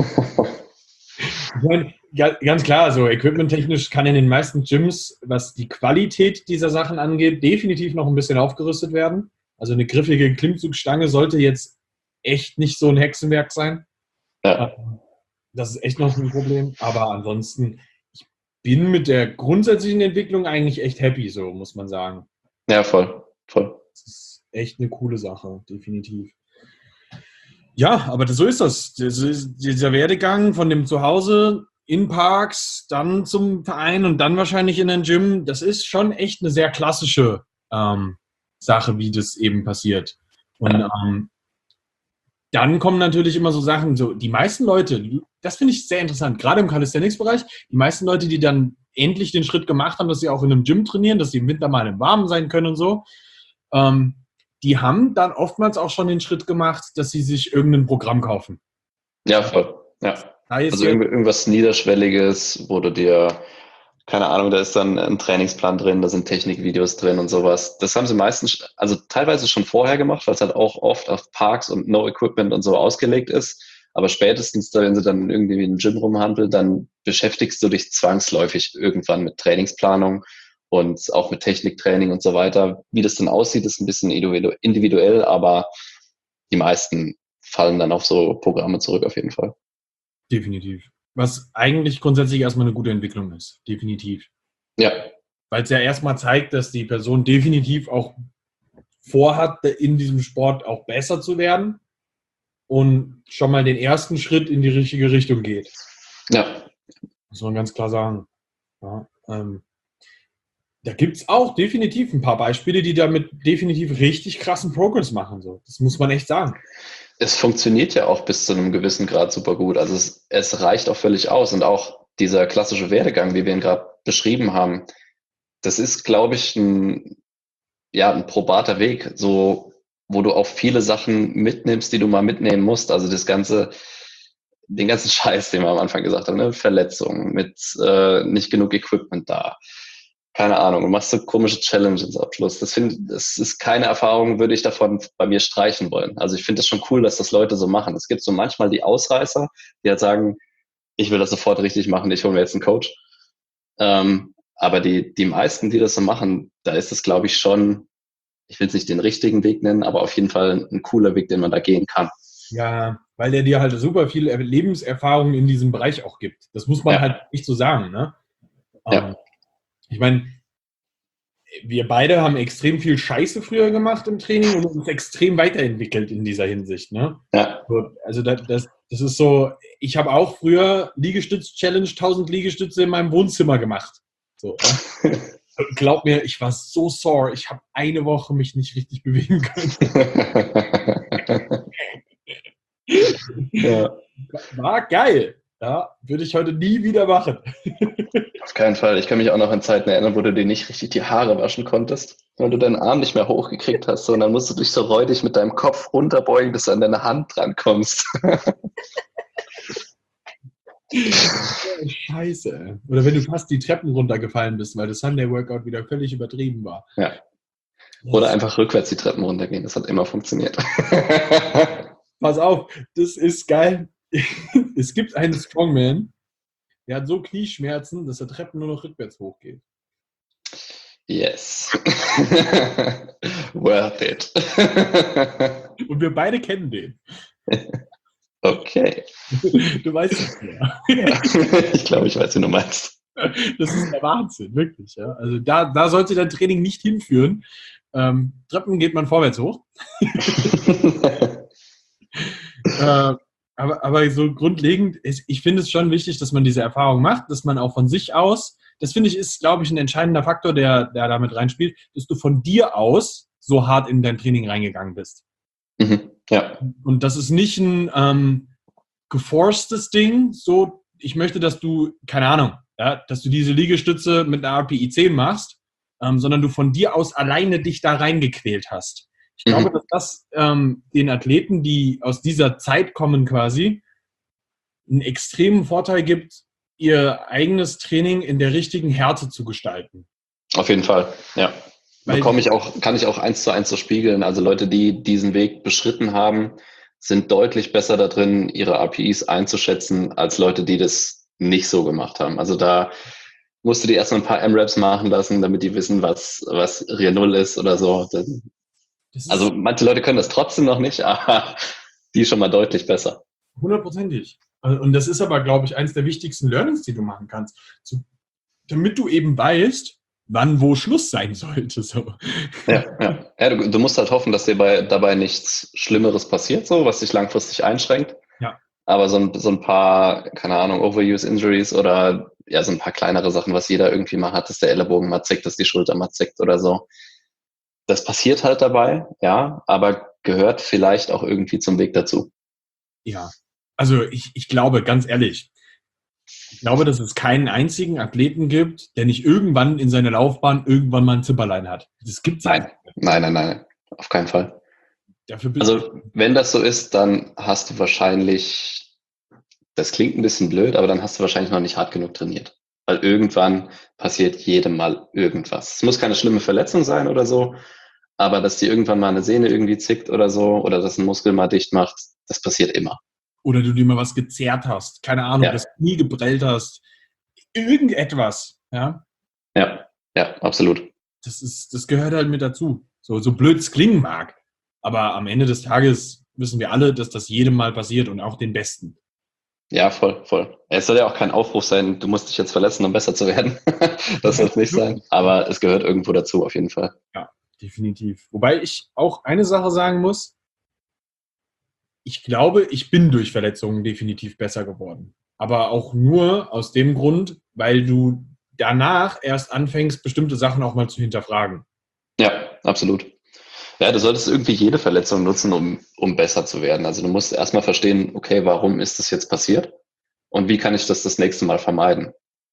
Ich meine, ganz klar, so equipmenttechnisch kann in den meisten Gyms, was die Qualität dieser Sachen angeht, definitiv noch ein bisschen aufgerüstet werden. Also eine griffige Klimmzugstange sollte jetzt echt nicht so ein Hexenwerk sein. Ja. Das ist echt noch ein Problem. Aber ansonsten, ich bin mit der grundsätzlichen Entwicklung eigentlich echt happy, so muss man sagen. Ja, voll, voll. Das ist echt eine coole Sache, definitiv. Ja, aber so ist das. das ist dieser Werdegang von dem Zuhause in Parks, dann zum Verein und dann wahrscheinlich in den Gym, das ist schon echt eine sehr klassische ähm, Sache, wie das eben passiert. Und ähm, dann kommen natürlich immer so Sachen, so die meisten Leute, das finde ich sehr interessant, gerade im Calisthenics-Bereich, die meisten Leute, die dann endlich den Schritt gemacht haben, dass sie auch in einem Gym trainieren, dass sie im Winter mal im Warmen sein können und so, ähm, die haben dann oftmals auch schon den Schritt gemacht, dass sie sich irgendein Programm kaufen. Ja, voll. Ja. Also irgendwas Niederschwelliges, wo du dir, keine Ahnung, da ist dann ein Trainingsplan drin, da sind Technikvideos drin und sowas. Das haben sie meistens, also teilweise schon vorher gemacht, weil es halt auch oft auf Parks und No Equipment und so ausgelegt ist. Aber spätestens, wenn sie dann irgendwie in einem Gym rumhandeln, dann beschäftigst du dich zwangsläufig irgendwann mit Trainingsplanung und auch mit Techniktraining und so weiter. Wie das dann aussieht, ist ein bisschen individuell, aber die meisten fallen dann auf so Programme zurück auf jeden Fall. Definitiv. Was eigentlich grundsätzlich erstmal eine gute Entwicklung ist. Definitiv. Ja. Weil es ja erstmal zeigt, dass die Person definitiv auch vorhat, in diesem Sport auch besser zu werden und schon mal den ersten Schritt in die richtige Richtung geht. Ja. Muss man ganz klar sagen. Ja, ähm, da gibt es auch definitiv ein paar Beispiele, die damit definitiv richtig krassen Progress machen. So. Das muss man echt sagen. Es funktioniert ja auch bis zu einem gewissen Grad super gut. Also es, es reicht auch völlig aus. Und auch dieser klassische Werdegang, wie wir ihn gerade beschrieben haben, das ist, glaube ich, ein, ja, ein probater Weg, so, wo du auch viele Sachen mitnimmst, die du mal mitnehmen musst. Also das ganze, den ganzen Scheiß, den wir am Anfang gesagt haben, ne? Verletzungen, mit äh, nicht genug Equipment da. Keine Ahnung, du machst so komische Challenges am Schluss. Das finde, das ist keine Erfahrung, würde ich davon bei mir streichen wollen. Also ich finde es schon cool, dass das Leute so machen. Es gibt so manchmal die Ausreißer, die halt sagen, ich will das sofort richtig machen, ich hole mir jetzt einen Coach. Ähm, aber die, die meisten, die das so machen, da ist es, glaube ich, schon, ich will es nicht den richtigen Weg nennen, aber auf jeden Fall ein cooler Weg, den man da gehen kann. Ja, weil der dir halt super viel Lebenserfahrung in diesem Bereich auch gibt. Das muss man Ja, halt nicht so sagen, ne? Ähm, ja, ich meine, wir beide haben extrem viel Scheiße früher gemacht im Training und uns extrem weiterentwickelt in dieser Hinsicht, ne? ja. So, also das, das, das ist so, ich habe auch früher Liegestütz-Challenge, tausend Liegestütze in meinem Wohnzimmer gemacht. So, ja? Glaub mir, ich war so sore, ich habe eine Woche mich nicht richtig bewegen können. Ja, War geil. Ja, würde ich heute nie wieder machen. auf keinen Fall. Ich kann mich auch noch an Zeiten erinnern, wo du dir nicht richtig die Haare waschen konntest, weil du deinen Arm nicht mehr hochgekriegt hast, so, und dann musst du dich so räudig mit deinem Kopf runterbeugen, bis du an deine Hand drankommst. Scheiße. Oder wenn du fast die Treppen runtergefallen bist, weil das Sunday-Workout wieder völlig übertrieben war. Ja. Oder Das, einfach rückwärts die Treppen runtergehen. Das hat immer funktioniert. pass auf, das ist geil. Es gibt einen Strongman, der hat so Knieschmerzen, dass er Treppen nur noch rückwärts hochgeht. Yes. Worth it. Und wir beide kennen den. Okay. Du weißt es ja. Ich glaube, ich weiß, wie du meinst. Das ist der Wahnsinn, wirklich. Ja. Also da, da sollte dein Training nicht hinführen. Ähm, Treppen geht man vorwärts hoch. äh, aber, aber so grundlegend, ist, ich finde es schon wichtig, dass man diese Erfahrung macht, dass man auch von sich aus, das finde ich, ist, glaube ich, ein entscheidender Faktor, der, der damit reinspielt, dass du von dir aus so hart in dein Training reingegangen bist. Mhm. Ja. Und das ist nicht ein ähm, geforcedes Ding, so, ich möchte, dass du, keine Ahnung, ja, dass du diese Liegestütze mit einer R P I zehn machst, ähm, sondern du von dir aus alleine dich da reingequält hast. Ich Mhm. glaube, dass das ähm, den Athleten, die aus dieser Zeit kommen quasi, einen extremen Vorteil gibt, ihr eigenes Training in der richtigen Härte zu gestalten. Auf jeden Fall, ja. Weil, Bekomme ich auch, kann ich auch eins zu eins so spiegeln. Also Leute, die diesen Weg beschritten haben, sind deutlich besser da drin, ihre R P Is einzuschätzen, als Leute, die das nicht so gemacht haben. Also da musst du die erstmal ein paar M-Raps machen lassen, damit die wissen, was, was Real Null ist oder so. Das, das also ist manche Leute können das trotzdem noch nicht, aber die schon mal deutlich besser. hundertprozentig. Und das ist aber, glaube ich, eines der wichtigsten Learnings, die du machen kannst. So, damit du eben weißt, wann wo Schluss sein sollte. So. Ja, ja. ja du, du musst halt hoffen, dass dir bei, dabei nichts Schlimmeres passiert, so, was dich langfristig einschränkt. Ja. Aber so ein, so ein paar, keine Ahnung, Overuse Injuries oder ja, so ein paar kleinere Sachen, was jeder irgendwie mal hat, dass der Ellenbogen mal zickt, dass die Schulter mal zickt oder so. Das passiert halt dabei, ja, aber gehört vielleicht auch irgendwie zum Weg dazu. Ja, also ich, ich glaube, ganz ehrlich, ich glaube, dass es keinen einzigen Athleten gibt, der nicht irgendwann in seiner Laufbahn irgendwann mal ein Zipperlein hat. Das gibt's Nein, einfach. nein, nein, nein, auf keinen Fall. Dafür bist Also wenn das so ist, dann hast du wahrscheinlich, das klingt ein bisschen blöd, aber dann hast du wahrscheinlich noch nicht hart genug trainiert. Weil irgendwann passiert jedem mal irgendwas. Es muss keine schlimme Verletzung sein oder so, aber dass dir irgendwann mal eine Sehne irgendwie zickt oder so, oder dass ein Muskel mal dicht macht, das passiert immer. oder du dir mal was gezerrt hast, keine Ahnung, Ja, das Knie geprellt hast, irgendetwas, ja, ja, ja, absolut. das ist, das gehört halt mit dazu. So, so blöd es klingen mag. Aber am Ende des Tages wissen wir alle, dass das jedem mal passiert und auch den Besten. Ja, voll, voll. Es soll ja auch kein Aufruf sein, du musst dich jetzt verletzen, um besser zu werden. Das soll es nicht sein. Aber es gehört irgendwo dazu, auf jeden Fall. Ja, definitiv. Wobei ich auch eine Sache sagen muss, ich glaube, ich bin durch Verletzungen definitiv besser geworden. Aber auch nur aus dem Grund, weil du danach erst anfängst, bestimmte Sachen auch mal zu hinterfragen. Ja, absolut. Ja, du solltest irgendwie jede Verletzung nutzen, um, um besser zu werden. Also du musst erstmal verstehen, okay, warum ist das jetzt passiert? Und wie kann ich das das nächste Mal vermeiden?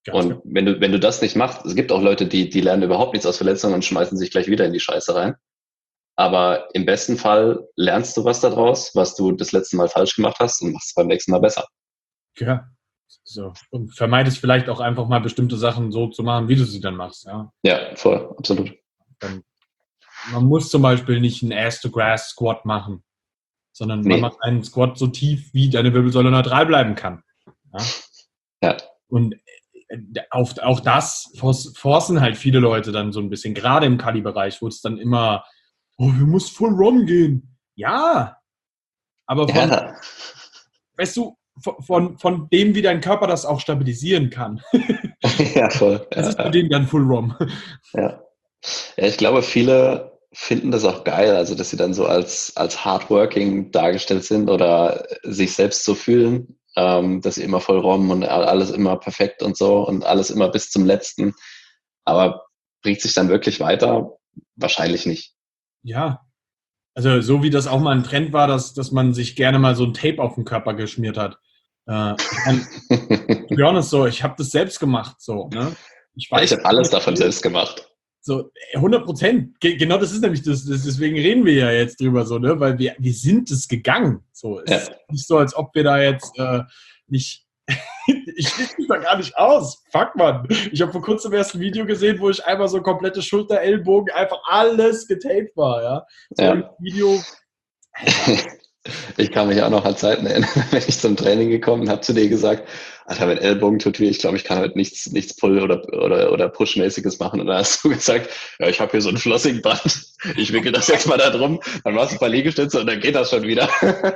Ganz Und genau. wenn du, wenn du das nicht machst, es gibt auch Leute, die, die lernen überhaupt nichts aus Verletzungen und schmeißen sich gleich wieder in die Scheiße rein. Aber im besten Fall lernst du was daraus, was du das letzte Mal falsch gemacht hast und machst es beim nächsten Mal besser. Ja. So. Und vermeidest vielleicht auch einfach mal bestimmte Sachen so zu machen, wie du sie dann machst. Ja. Ja, voll, absolut. Dann, man muss zum Beispiel nicht einen Ass-to-Grass-Squat machen, sondern man Nee. macht einen Squat so tief, wie deine Wirbelsäule neutral bleiben kann. Ja. Ja. Und auf, auch das forcen halt viele Leute dann so ein bisschen, gerade im Kali-Bereich, wo es dann immer, oh, wir müssen full run gehen. Ja, aber von, Ja. weißt du, von, von dem, wie dein Körper das auch stabilisieren kann. Ja, voll. Das Ja, ist für ja. den dann full run. Ja. Ja, ich glaube, viele finden das auch geil, also dass sie dann so als, als hardworking dargestellt sind oder sich selbst so fühlen, ähm, dass sie immer voll rommen und alles immer perfekt und so und alles immer bis zum Letzten. Aber bringt sich dann wirklich weiter? Wahrscheinlich nicht. Ja, also so wie das auch mal ein Trend war, dass, dass man sich gerne mal so ein Tape auf den Körper geschmiert hat. Äh, ich mein, to be honest, so, ich habe das selbst gemacht, so, ne? Ich Ja, ich weiß, habe alles davon selbst gemacht. so, hundert Prozent. Ge genau das ist nämlich das, das, deswegen reden wir ja jetzt drüber so, ne? Weil wir, wir sind es gegangen. So, es Ja. ist nicht so, als ob wir da jetzt äh, nicht. Ich schließe mich da gar nicht aus. Fuck, Mann. Ich habe vor kurzem erst ein Video gesehen, wo ich einmal so komplette Schulter, Ellbogen, einfach alles getaped war, ja. So Ja. ein Video. Alter. Ich kann mich auch noch an Zeiten erinnern, wenn ich zum Training gekommen und habe zu dir gesagt, Alter, mein Ellbogen tut weh, ich glaube, ich kann heute nichts, nichts Pull- oder, oder, oder Push-mäßiges machen. Und dann hast du gesagt, ja, ich habe hier so ein Flossingband, ich wickel das jetzt mal da drum, dann machst du ein paar Liegestütze und dann geht das schon wieder.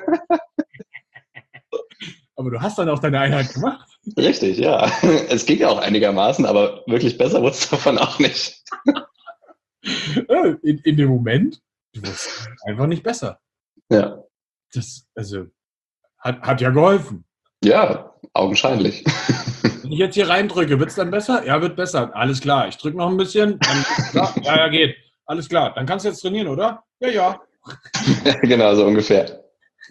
Aber du hast dann auch deine Einheit gemacht. Richtig, ja. Es ging auch einigermaßen, aber wirklich besser wurde es davon auch nicht. In, in dem Moment, du wusstest einfach nicht besser. Ja. Das, also, hat, hat ja geholfen. Ja, augenscheinlich. Wenn ich jetzt hier reindrücke, wird es dann besser? Ja, wird besser. Alles klar. Ich drücke noch ein bisschen. Dann, ja, ja, ja, geht. Alles klar. Dann kannst du jetzt trainieren, oder? Ja, ja. Genau, so ungefähr.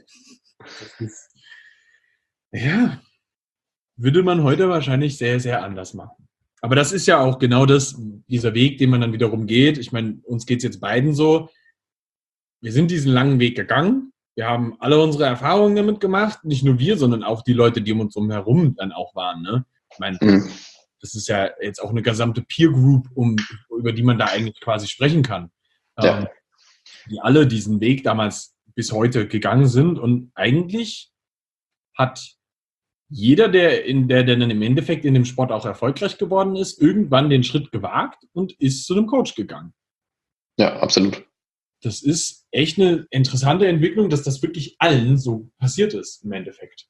Ja, würde man heute wahrscheinlich sehr, sehr anders machen. Aber das ist ja auch genau das, dieser Weg, den man dann wiederum geht. Ich meine, uns geht es jetzt beiden so. Wir sind diesen langen Weg gegangen. Wir haben alle unsere Erfahrungen damit gemacht. Nicht nur wir, sondern auch die Leute, die um uns herum dann auch waren. Ne? Ich meine, Mhm. das ist ja jetzt auch eine gesamte Peer Group, um, über die man da eigentlich quasi sprechen kann. Ja. Ähm, die alle diesen Weg damals bis heute gegangen sind. Und eigentlich hat jeder, der, in, der, der dann im Endeffekt in dem Sport auch erfolgreich geworden ist, irgendwann den Schritt gewagt und ist zu einem Coach gegangen. Ja, absolut. Das ist echt eine interessante Entwicklung, dass das wirklich allen so passiert ist im Endeffekt.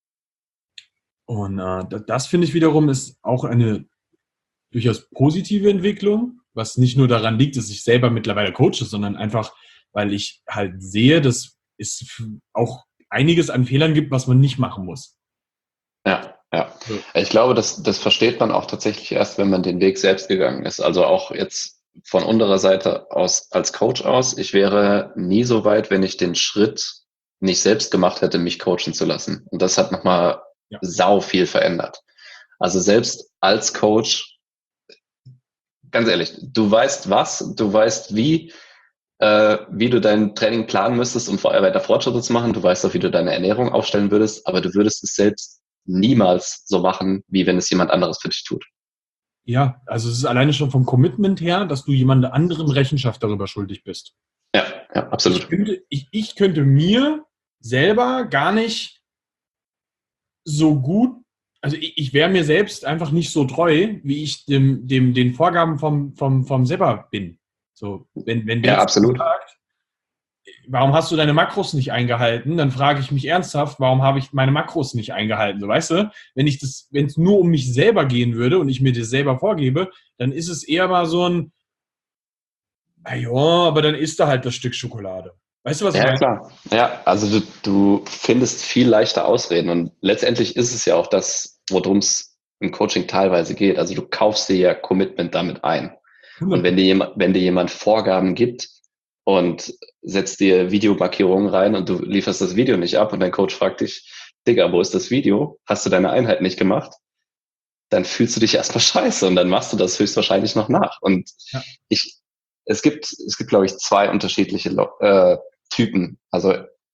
Und äh, das finde ich wiederum ist auch eine durchaus positive Entwicklung, was nicht nur daran liegt, dass ich selber mittlerweile coache, sondern einfach, weil ich halt sehe, dass es auch einiges an Fehlern gibt, was man nicht machen muss. Ja, ja. So. Ich glaube, das, das versteht man auch tatsächlich erst, wenn man den Weg selbst gegangen ist. Also auch jetzt von unserer Seite aus als Coach aus. Ich wäre nie so weit, wenn ich den Schritt nicht selbst gemacht hätte, mich coachen zu lassen. Und das hat nochmal Ja. sau viel verändert. Also selbst als Coach, ganz ehrlich, du weißt was, du weißt wie, äh, wie du dein Training planen müsstest, um weiter Fortschritte zu machen. Du weißt auch, wie du deine Ernährung aufstellen würdest, aber du würdest es selbst niemals so machen, wie wenn es jemand anderes für dich tut. Ja, also es ist alleine schon vom Commitment her, dass du jemand anderem Rechenschaft darüber schuldig bist. Ja, ja, absolut. Ich könnte, ich, ich könnte mir selber gar nicht so gut, also ich, ich wäre mir selbst einfach nicht so treu, wie ich dem, dem, den Vorgaben vom, vom, vom Sepper bin. So, wenn, wenn der Ja, jetzt absolut. sagt, warum hast du deine Makros nicht eingehalten? Dann frage ich mich ernsthaft, warum habe ich meine Makros nicht eingehalten? So, weißt du, wenn ich das, wenn es nur um mich selber gehen würde und ich mir das selber vorgebe, dann ist es eher mal so ein, ah ja, aber dann isst du halt das Stück Schokolade. Weißt du, was ich Ja, meine? klar. Ja, also du, du findest viel leichter Ausreden und letztendlich ist es ja auch das, worum es im Coaching teilweise geht. Also du kaufst dir ja Commitment damit ein. Und wenn dir jemand, wenn dir jemand Vorgaben gibt und setzt dir Videomarkierungen rein und du lieferst das Video nicht ab und dein Coach fragt dich, Digga, wo ist das Video? Hast du deine Einheit nicht gemacht? dann fühlst du dich erstmal scheiße und dann machst du das höchstwahrscheinlich noch nach. Und Ja. ich, es gibt, es gibt, glaube ich, zwei unterschiedliche äh, Typen. Also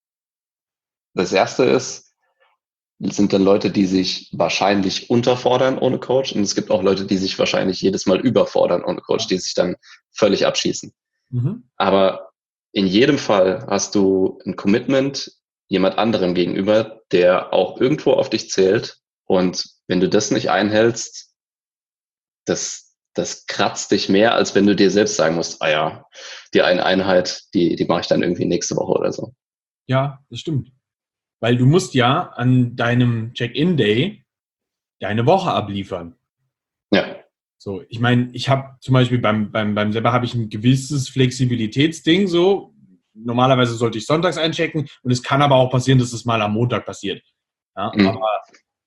das erste ist, sind dann Leute, die sich wahrscheinlich unterfordern ohne Coach, und es gibt auch Leute, die sich wahrscheinlich jedes Mal überfordern ohne Coach, die sich dann völlig abschießen. Mhm. Aber in jedem Fall hast du ein Commitment jemand anderem gegenüber, der auch irgendwo auf dich zählt, und wenn du das nicht einhältst, das, das kratzt dich mehr, als wenn du dir selbst sagen musst, ah ja, die eine Einheit, die, die mache ich dann irgendwie nächste Woche oder so. Ja, das stimmt. Weil du musst ja an deinem Check-in-Day deine Woche abliefern. Ja. So, ich meine, ich habe zum Beispiel beim, beim, beim selber habe ich ein gewisses Flexibilitätsding so. Normalerweise sollte ich sonntags einchecken und es kann aber auch passieren, dass es mal am Montag passiert. Ja, Mhm. aber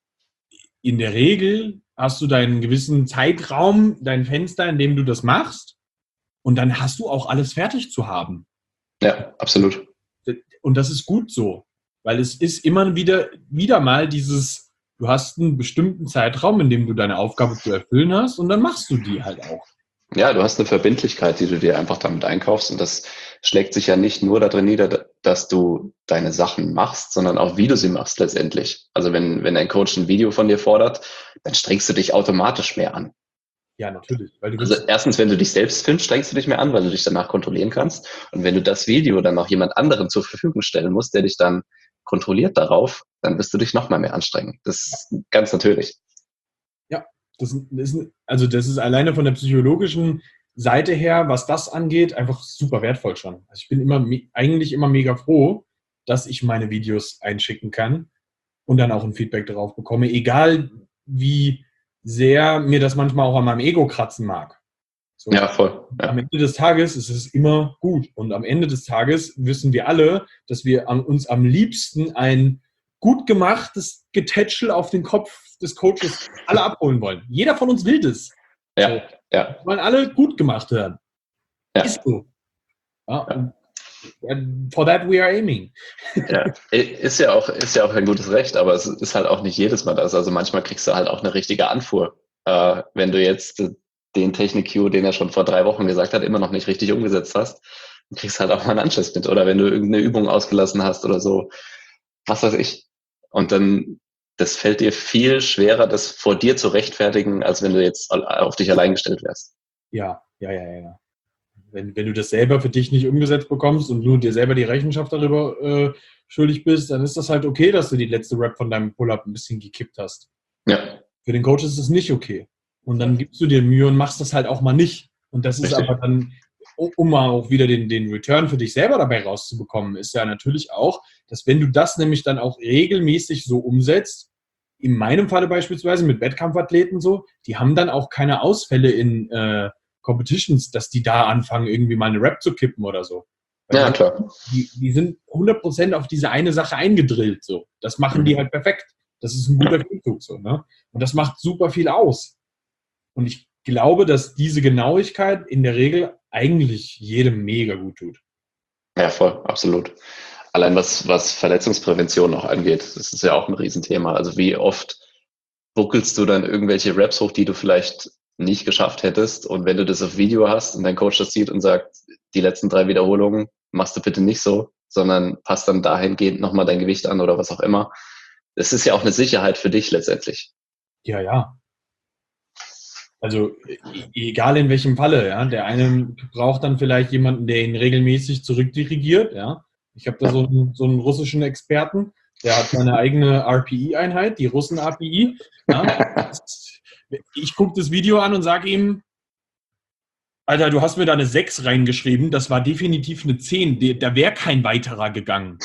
in der Regel hast du deinen gewissen Zeitraum, dein Fenster, in dem du das machst, und dann hast du auch alles fertig zu haben. Ja, absolut. Und das ist gut so, weil es ist immer wieder, wieder mal dieses, du hast einen bestimmten Zeitraum, in dem du deine Aufgabe zu erfüllen hast, und dann machst du die halt auch. Ja, du hast eine Verbindlichkeit, die du dir einfach damit einkaufst, und das schlägt sich ja nicht nur darin nieder, dass du deine Sachen machst, sondern auch, wie du sie machst letztendlich. Also wenn, wenn ein Coach ein Video von dir fordert, dann strengst du dich automatisch mehr an. Ja, natürlich. Weil du Also willst, erstens, wenn du dich selbst filmst, strengst du dich mehr an, weil du dich danach kontrollieren kannst. Und wenn du das Video dann noch jemand anderen zur Verfügung stellen musst, der dich dann kontrolliert darauf, dann wirst du dich noch mal mehr anstrengen. Das ist ganz natürlich. ja, das ist, also das ist alleine von der psychologischen Seite her, was das angeht, einfach super wertvoll schon. Also ich bin immer, eigentlich immer mega froh, dass ich meine Videos einschicken kann und dann auch ein Feedback darauf bekomme, egal wie sehr mir das manchmal auch an meinem Ego kratzen mag. So. Ja, voll. Ja. Am Ende des Tages ist es immer gut. Und am Ende des Tages wissen wir alle, dass wir an uns am liebsten ein gut gemachtes Getätschel auf den Kopf des Coaches alle abholen wollen. Jeder von uns will das. Ja, So. ja. Wir wollen alle gut gemacht hören. Ja. Ist so. Ja, und for that we are aiming. Ja, ist ja auch, ist ja auch ein gutes Recht, aber es ist halt auch nicht jedes Mal das. Also manchmal kriegst du halt auch eine richtige Anfuhr. Äh, wenn du jetzt den Technik-Cue, den er schon vor drei Wochen gesagt hat, immer noch nicht richtig umgesetzt hast, dann kriegst du halt auch mal einen Anschiss mit. Oder wenn du irgendeine Übung ausgelassen hast oder so, was weiß ich. Und dann, das fällt dir viel schwerer, das vor dir zu rechtfertigen, als wenn du jetzt auf dich allein gestellt wärst. Ja, ja, ja, ja. Wenn, wenn du das selber für dich nicht umgesetzt bekommst und nur dir selber die Rechenschaft darüber äh, schuldig bist, dann ist das halt okay, dass du die letzte Rep von deinem Pull-Up ein bisschen gekippt hast. Ja. Für den Coach ist es nicht okay. Und dann gibst du dir Mühe und machst das halt auch mal nicht. Und das ist Richtig. aber dann, um mal auch wieder den, den Return für dich selber dabei rauszubekommen, ist ja natürlich auch, dass wenn du das nämlich dann auch regelmäßig so umsetzt, in meinem Falle beispielsweise mit Wettkampfathleten so, die haben dann auch keine Ausfälle in äh, Competitions, dass die da anfangen, irgendwie mal eine Rep zu kippen oder so. Weil Ja, klar. Die, die sind hundert Prozent auf diese eine Sache eingedrillt. So. Das machen die halt perfekt. Das ist ein guter Spielzug. So, ne? Und das macht super viel aus. Und ich glaube, dass diese Genauigkeit in der Regel eigentlich jedem mega gut tut. Ja, voll, absolut. Allein was, was Verletzungsprävention noch angeht, das ist ja auch ein Riesenthema. Also wie oft buckelst du dann irgendwelche Reps hoch, die du vielleicht nicht geschafft hättest, und wenn du das auf Video hast und dein Coach das sieht und sagt, die letzten drei Wiederholungen machst du bitte nicht so, sondern passt dann dahingehend nochmal dein Gewicht an oder was auch immer. Das ist ja auch eine Sicherheit für dich letztendlich. Ja, ja. Also egal in welchem Falle, ja. Der eine braucht dann vielleicht jemanden, der ihn regelmäßig zurückdirigiert, ja. Ich habe da so einen, so einen russischen Experten, der hat seine eigene R P I-Einheit, die Russen-R P I. Ja. Ich gucke das Video an und sage ihm, Alter, du hast mir da eine sechs reingeschrieben, das war definitiv eine zehn, da wäre kein weiterer gegangen.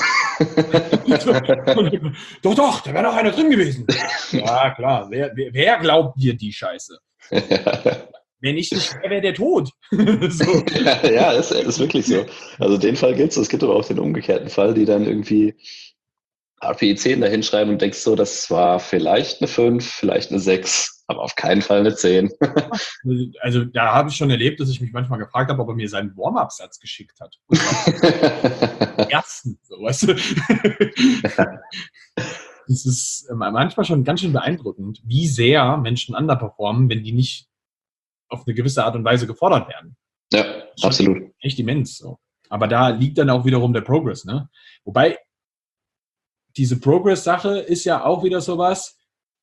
Doch, doch, da wäre noch einer drin gewesen. Ja, klar, wer, wer, wer glaubt dir die Scheiße? Wenn ich nicht, wäre der tot. So. Ja, ist, ist wirklich so. Also den Fall gibt's. Es gibt aber auch den umgekehrten Fall, die dann irgendwie R P I zehn da hinschreiben und denkst so, das war vielleicht eine fünf, vielleicht eine sechs, aber auf keinen Fall eine zehn. Also da habe ich schon erlebt, dass ich mich manchmal gefragt habe, ob er mir seinen Warm-Up-Satz geschickt hat. Ersten, so, weißt du? es ist manchmal schon ganz schön beeindruckend, wie sehr Menschen underperformen, wenn die nicht auf eine gewisse Art und Weise gefordert werden. Ja, absolut. Echt, echt immens. So. Aber da liegt dann auch wiederum der Progress. Ne? Wobei, diese Progress-Sache ist ja auch wieder sowas,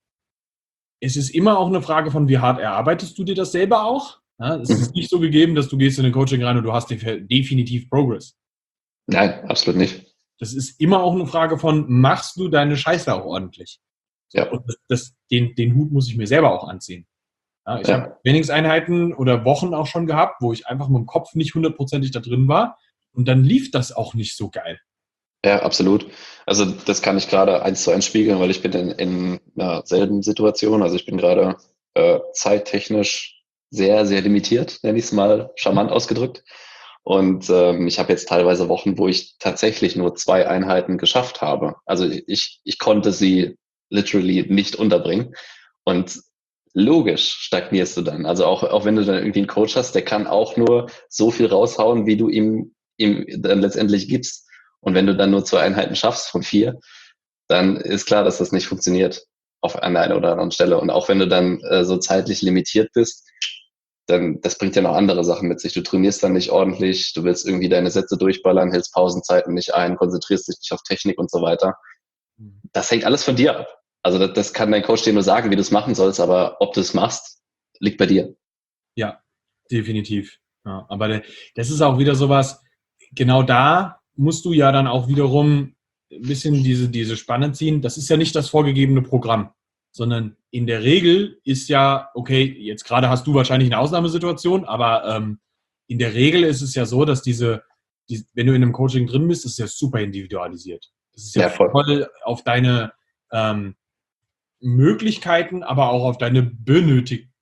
es ist immer auch eine Frage von, wie hart erarbeitest du dir das selber auch? Ja, es ist nicht so gegeben, dass du gehst in den Coaching rein und du hast definitiv Progress. Nein, absolut nicht. Das ist immer auch eine Frage von, machst du deine Scheiße auch ordentlich? Ja. Und das, das, den, den Hut muss ich mir selber auch anziehen. Ja, ich Ja. habe Trainingseinheiten oder Wochen auch schon gehabt, wo ich einfach mit dem Kopf nicht hundertprozentig da drin war und dann lief das auch nicht so geil. Ja, absolut. Also das kann ich gerade eins zu eins spiegeln, weil ich bin in, in einer selben Situation. Also ich bin gerade äh, zeittechnisch sehr, sehr limitiert, nenne ich es mal charmant ausgedrückt. Und ähm, ich habe jetzt teilweise Wochen, wo ich tatsächlich nur zwei Einheiten geschafft habe. Also ich, ich konnte sie literally nicht unterbringen. Und logisch stagnierst du dann. Also auch, auch wenn du dann irgendwie einen Coach hast, der kann auch nur so viel raushauen, wie du ihm, ihm dann letztendlich gibst. Und wenn du dann nur zwei Einheiten schaffst von vier, dann ist klar, dass das nicht funktioniert auf einer oder anderen Stelle. Und auch wenn du dann äh, so zeitlich limitiert bist, dann das bringt ja noch andere Sachen mit sich. Du trainierst dann nicht ordentlich, du willst irgendwie deine Sätze durchballern, hältst Pausenzeiten nicht ein, konzentrierst dich nicht auf Technik und so weiter. Das hängt alles von dir ab. Also das, das kann dein Coach dir nur sagen, wie du es machen sollst, aber ob du es machst, liegt bei dir. Ja, definitiv. Ja, aber das ist auch wieder sowas, genau da musst du ja dann auch wiederum ein bisschen diese, diese Spanne ziehen. Das ist ja nicht das vorgegebene Programm, sondern in der Regel ist ja, okay, jetzt gerade hast du wahrscheinlich eine Ausnahmesituation, aber ähm, in der Regel ist es ja so, dass diese, die, wenn du in einem Coaching drin bist, ist es ja super individualisiert. Das ist ja, Ja, voll. voll auf deine ähm, Möglichkeiten, aber auch auf deine benötigten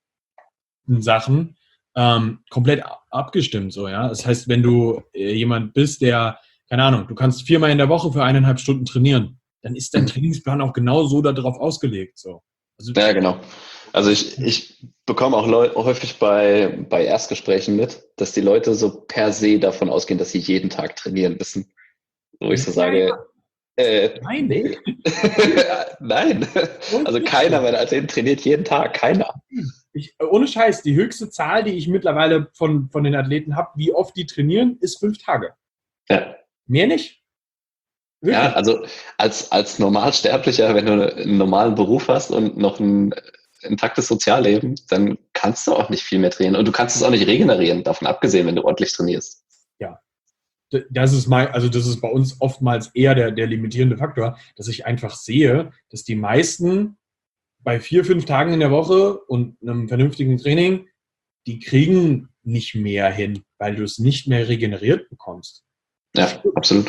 Sachen ähm, komplett abgestimmt. So, ja? Das heißt, wenn du äh, jemand bist, der, keine Ahnung, du kannst viermal in der Woche für eineinhalb Stunden trainieren, dann ist dein Trainingsplan auch genau so darauf ausgelegt. So. Also, Ja, genau. Also ich, ich bekomme auch Leu- häufig bei, bei Erstgesprächen mit, dass die Leute so per se davon ausgehen, dass sie jeden Tag trainieren müssen. Wo ich so sage, äh, Nein. nee. Nein. Also keiner meiner Athleten trainiert jeden Tag. Keiner. Ich, ohne Scheiß, die höchste Zahl, die ich mittlerweile von, von den Athleten habe, wie oft die trainieren, ist fünf Tage. Ja. Mehr nicht? Wirklich? Ja, also als, als Normalsterblicher, wenn du einen normalen Beruf hast und noch ein intaktes Sozialleben, dann kannst du auch nicht viel mehr trainieren. Und du kannst es auch nicht regenerieren, davon abgesehen, wenn du ordentlich trainierst. Ja. Das ist mal, also das ist bei uns oftmals eher der, der limitierende Faktor, dass ich einfach sehe, dass die meisten bei vier, fünf Tagen in der Woche und einem vernünftigen Training, die kriegen nicht mehr hin, weil du es nicht mehr regeneriert bekommst. Ja, absolut.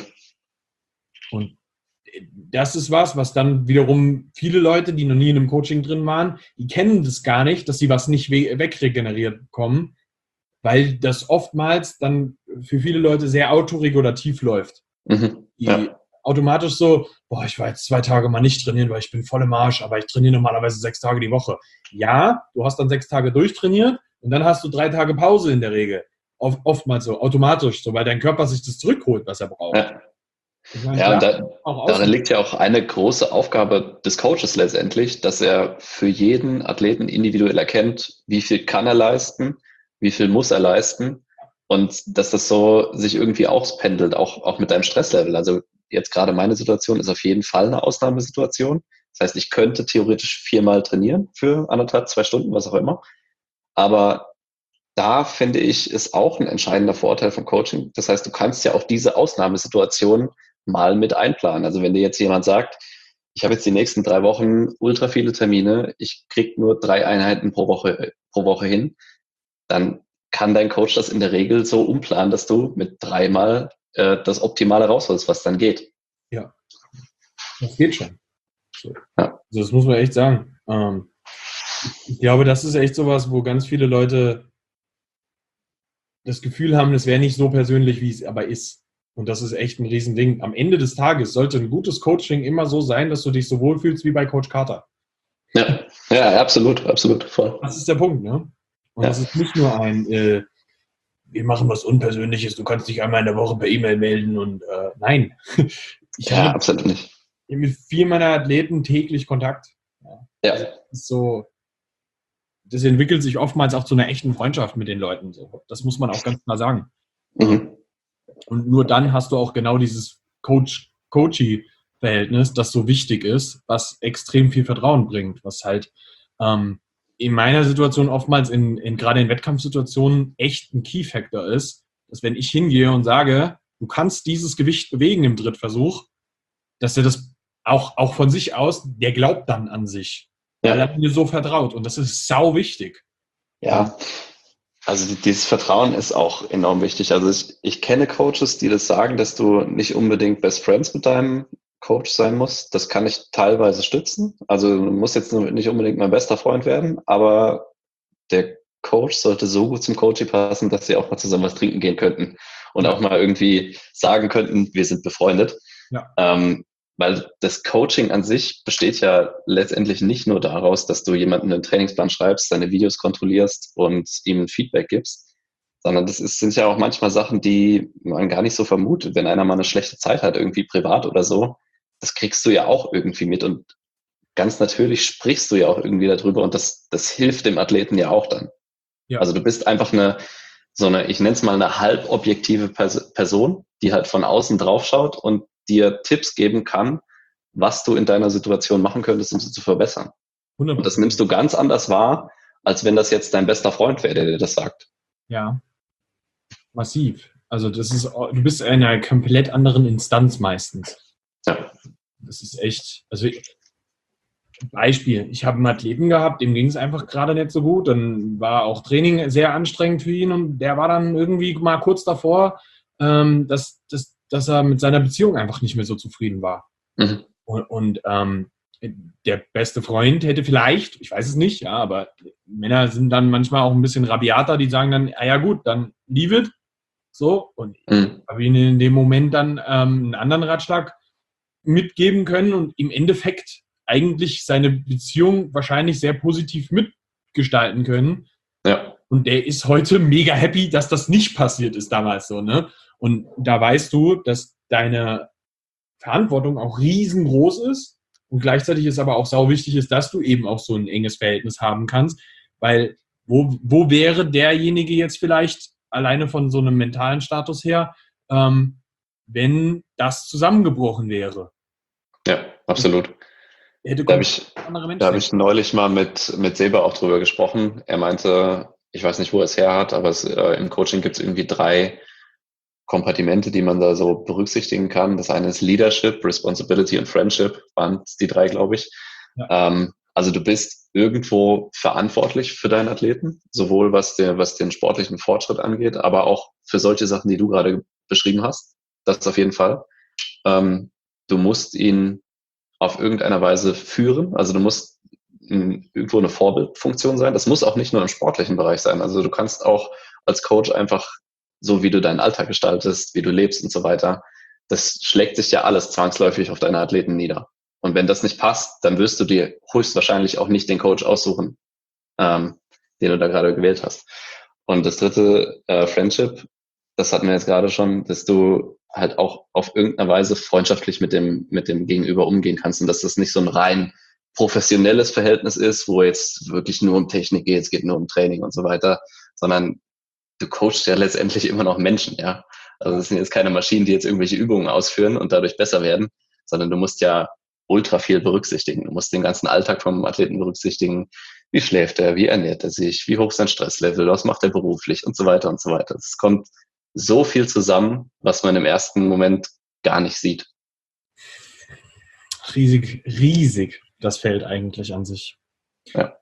Und das ist was, was dann wiederum viele Leute, die noch nie in einem Coaching drin waren, die kennen das gar nicht, dass sie was nicht we- wegregeneriert bekommen, weil das oftmals dann für viele Leute sehr autoregulativ läuft. Mhm. Die Ja. automatisch so, boah, ich war jetzt zwei Tage mal nicht trainieren, weil ich bin voll im Arsch, aber ich trainiere normalerweise sechs Tage die Woche. Ja, du hast dann sechs Tage durchtrainiert und dann hast du drei Tage Pause in der Regel. Oft, oftmals so, automatisch, so, weil dein Körper sich das zurückholt, was er braucht. Ja. Ich meine, Ja, und klar, da, auch darin aus- liegt ja auch eine große Aufgabe des Coaches letztendlich, dass er für jeden Athleten individuell erkennt, wie viel kann er leisten, wie viel muss er leisten und dass das so sich irgendwie auspendelt, auch, auch mit deinem Stresslevel. Also jetzt gerade meine Situation ist auf jeden Fall eine Ausnahmesituation. Das heißt, ich könnte theoretisch viermal trainieren für anderthalb, zwei Stunden, was auch immer. Aber da finde ich, ist auch ein entscheidender Vorteil vom Coaching. Das heißt, du kannst ja auch diese Ausnahmesituation mal mit einplanen. Also wenn dir jetzt jemand sagt, ich habe jetzt die nächsten drei Wochen ultra viele Termine, ich krieg nur drei Einheiten pro Woche, pro Woche hin, dann kann dein Coach das in der Regel so umplanen, dass du mit dreimal äh, das Optimale rausholst, was dann geht. Ja, das geht schon. So. Ja. Also das muss man echt sagen. Ähm, ich glaube, das ist echt sowas, wo ganz viele Leute das Gefühl haben, es wäre nicht so persönlich, wie es aber ist. Und das ist echt ein Riesending. Am Ende des Tages sollte ein gutes Coaching immer so sein, dass du dich so wohlfühlst wie bei Coach Carter. Ja, ja, absolut, absolut, voll. Das ist der Punkt, ne? Und Ja. das ist nicht nur ein, äh, wir machen was Unpersönliches, du kannst dich einmal in der Woche per E-Mail melden und äh, nein. Ich Ja, habe absolut nicht. mit vielen meiner Athleten täglich Kontakt. Ja. Ja. Das ist so, das entwickelt sich oftmals auch zu einer echten Freundschaft mit den Leuten. So. Das muss man auch ganz klar sagen. Mhm. Und nur dann hast du auch genau dieses Coach-Coachee-Verhältnis, das so wichtig ist, was extrem viel Vertrauen bringt, was halt ähm, in meiner Situation oftmals in, in gerade in Wettkampfsituationen echt ein Key-Factor ist, dass wenn ich hingehe und sage, du kannst dieses Gewicht bewegen im Drittversuch, dass er das auch, auch von sich aus, der glaubt dann an sich, weil Ja. er mir so vertraut. Und das ist sau wichtig. Ja, also dieses Vertrauen ist auch enorm wichtig. Also ich, ich kenne Coaches, die das sagen, dass du nicht unbedingt Best Friends mit deinem Coach sein musst. Das kann ich teilweise stützen. Also du musst jetzt nicht unbedingt mein bester Freund werden, aber der Coach sollte so gut zum Coaching passen, dass sie auch mal zusammen was trinken gehen könnten und auch mal irgendwie sagen könnten, wir sind befreundet. Ja. Ähm, weil das Coaching an sich besteht ja letztendlich nicht nur daraus, dass du jemanden einen Trainingsplan schreibst, seine Videos kontrollierst und ihm Feedback gibst, sondern das ist, sind ja auch manchmal Sachen, die man gar nicht so vermutet. Wenn einer mal eine schlechte Zeit hat, irgendwie privat oder so, das kriegst du ja auch irgendwie mit und ganz natürlich sprichst du ja auch irgendwie darüber und das, das hilft dem Athleten ja auch dann. Ja. Also du bist einfach eine, so eine, ich nenne es mal eine halbobjektive Pers- Person, die halt von außen drauf schaut und dir Tipps geben kann, was du in deiner Situation machen könntest, um sie zu verbessern. hundert Prozent. Und das nimmst du ganz anders wahr, als wenn das jetzt dein bester Freund wäre, der dir das sagt. Ja, massiv. Also das ist, du bist in einer komplett anderen Instanz meistens. Ja. Das ist echt, also Beispiel, ich habe einen Athleten gehabt, dem ging es einfach gerade nicht so gut, dann war auch Training sehr anstrengend für ihn und der war dann irgendwie mal kurz davor, ähm, dass, dass, dass er mit seiner Beziehung einfach nicht mehr so zufrieden war. Mhm. Und, und ähm, der beste Freund hätte vielleicht, ich weiß es nicht, ja, aber Männer sind dann manchmal auch ein bisschen rabiater, die sagen dann, ah ja gut, dann leave it. So, und Mhm. ich habe ihnen in dem Moment dann ähm, einen anderen Ratschlag mitgeben können und im Endeffekt eigentlich seine Beziehung wahrscheinlich sehr positiv mitgestalten können. Ja. Und der ist heute mega happy, dass das nicht passiert ist damals so, ne? Und da weißt du, dass deine Verantwortung auch riesengroß ist und gleichzeitig ist aber auch sau wichtig ist, dass du eben auch so ein enges Verhältnis haben kannst, weil wo, wo wäre derjenige jetzt vielleicht alleine von so einem mentalen Status her, ähm, wenn das zusammengebrochen wäre? Ja, absolut. Hätte Da habe ich, andere Menschen. da habe ich neulich mal mit, mit Seba auch drüber gesprochen. Er meinte, ich weiß nicht, wo er es her hat, aber es, äh, im Coaching gibt es irgendwie drei Kompartimente, die man da so berücksichtigen kann. Das eine ist Leadership, Responsibility und Friendship, waren die drei, glaube ich. Ja. Ähm, also du bist irgendwo verantwortlich für deinen Athleten, sowohl was, der, was den sportlichen Fortschritt angeht, aber auch für solche Sachen, die du gerade beschrieben hast. Das ist auf jeden Fall. Ähm, du musst ihn auf irgendeiner Weise führen. Also du musst m, irgendwo eine Vorbildfunktion sein. Das muss auch nicht nur im sportlichen Bereich sein. Also du kannst auch als Coach einfach so, wie du deinen Alltag gestaltest, wie du lebst und so weiter, das schlägt sich ja alles zwangsläufig auf deine Athleten nieder. Und wenn das nicht passt, dann wirst du dir höchstwahrscheinlich auch nicht den Coach aussuchen, ähm, den du da gerade gewählt hast. Und das dritte, äh, Friendship, das hatten wir jetzt gerade schon, dass du halt auch auf irgendeine Weise freundschaftlich mit dem, mit dem Gegenüber umgehen kannst und dass das nicht so ein rein professionelles Verhältnis ist, wo jetzt wirklich nur um Technik geht, es geht nur um Training und so weiter, sondern du coachst ja letztendlich immer noch Menschen, ja. Also das sind jetzt keine Maschinen, die jetzt irgendwelche Übungen ausführen und dadurch besser werden, sondern du musst ja ultra viel berücksichtigen. Du musst den ganzen Alltag vom Athleten berücksichtigen. Wie schläft er? Wie ernährt er sich? Wie hoch ist sein Stresslevel? Was macht er beruflich? Und so weiter und so weiter. Es kommt so viel zusammen, was man im ersten Moment gar nicht sieht. Riesig, riesig das Feld eigentlich an sich. Ja.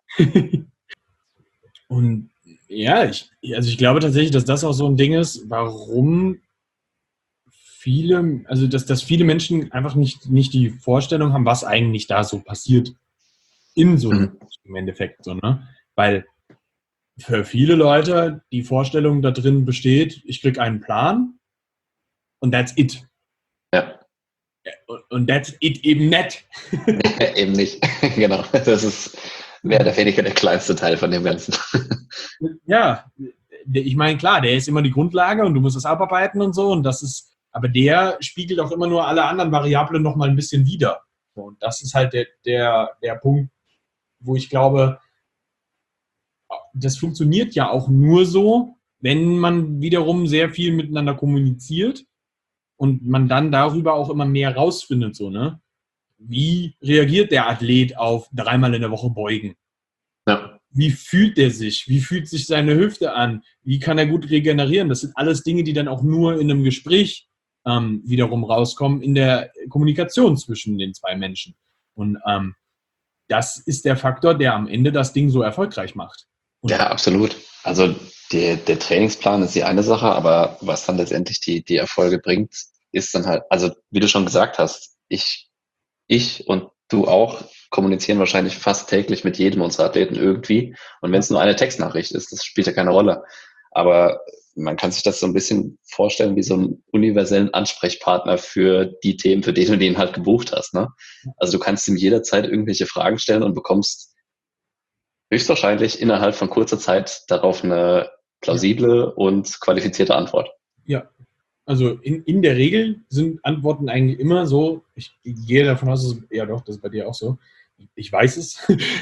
Und ja, ich, also ich glaube tatsächlich, dass das auch so ein Ding ist, warum viele, also dass, dass viele Menschen einfach nicht, nicht die Vorstellung haben, was eigentlich da so passiert in so einem im Endeffekt. So, ne? Weil für viele Leute die Vorstellung da drin besteht, ich kriege einen Plan und that's it. Ja. Und that's it eben nicht. Eben nicht. Genau. Das ist mehr oder weniger der kleinste Teil von dem Ganzen. Ja, ich meine, klar, der ist immer die Grundlage und du musst es abarbeiten und so und das ist, aber der spiegelt auch immer nur alle anderen Variablen nochmal ein bisschen wider. Und das ist halt der, der, der Punkt, wo ich glaube, das funktioniert ja auch nur so, wenn man wiederum sehr viel miteinander kommuniziert und man dann darüber auch immer mehr rausfindet, so, ne? Wie reagiert der Athlet auf dreimal in der Woche beugen? Ja. Wie fühlt der sich? Wie fühlt sich seine Hüfte an? Wie kann er gut regenerieren? Das sind alles Dinge, die dann auch nur in einem Gespräch ähm, wiederum rauskommen, in der Kommunikation zwischen den zwei Menschen. Und ähm, das ist der Faktor, der am Ende das Ding so erfolgreich macht. Und Ja, absolut. Also der, der Trainingsplan ist die eine Sache, aber was dann letztendlich die, die Erfolge bringt, ist dann halt, also wie du schon gesagt hast, ich, ich und du auch kommunizieren wahrscheinlich fast täglich mit jedem unserer Athleten irgendwie. Und wenn es nur eine Textnachricht ist, das spielt ja keine Rolle. Aber man kann sich das so ein bisschen vorstellen wie so einen universellen Ansprechpartner für die Themen, für die du den halt gebucht hast. Ne? Also du kannst ihm jederzeit irgendwelche Fragen stellen und bekommst höchstwahrscheinlich innerhalb von kurzer Zeit darauf eine plausible ja. und qualifizierte Antwort. Ja, also in, in der Regel sind Antworten eigentlich immer so, ich gehe davon aus, dass, ja doch, das ist bei dir auch so, ich weiß es,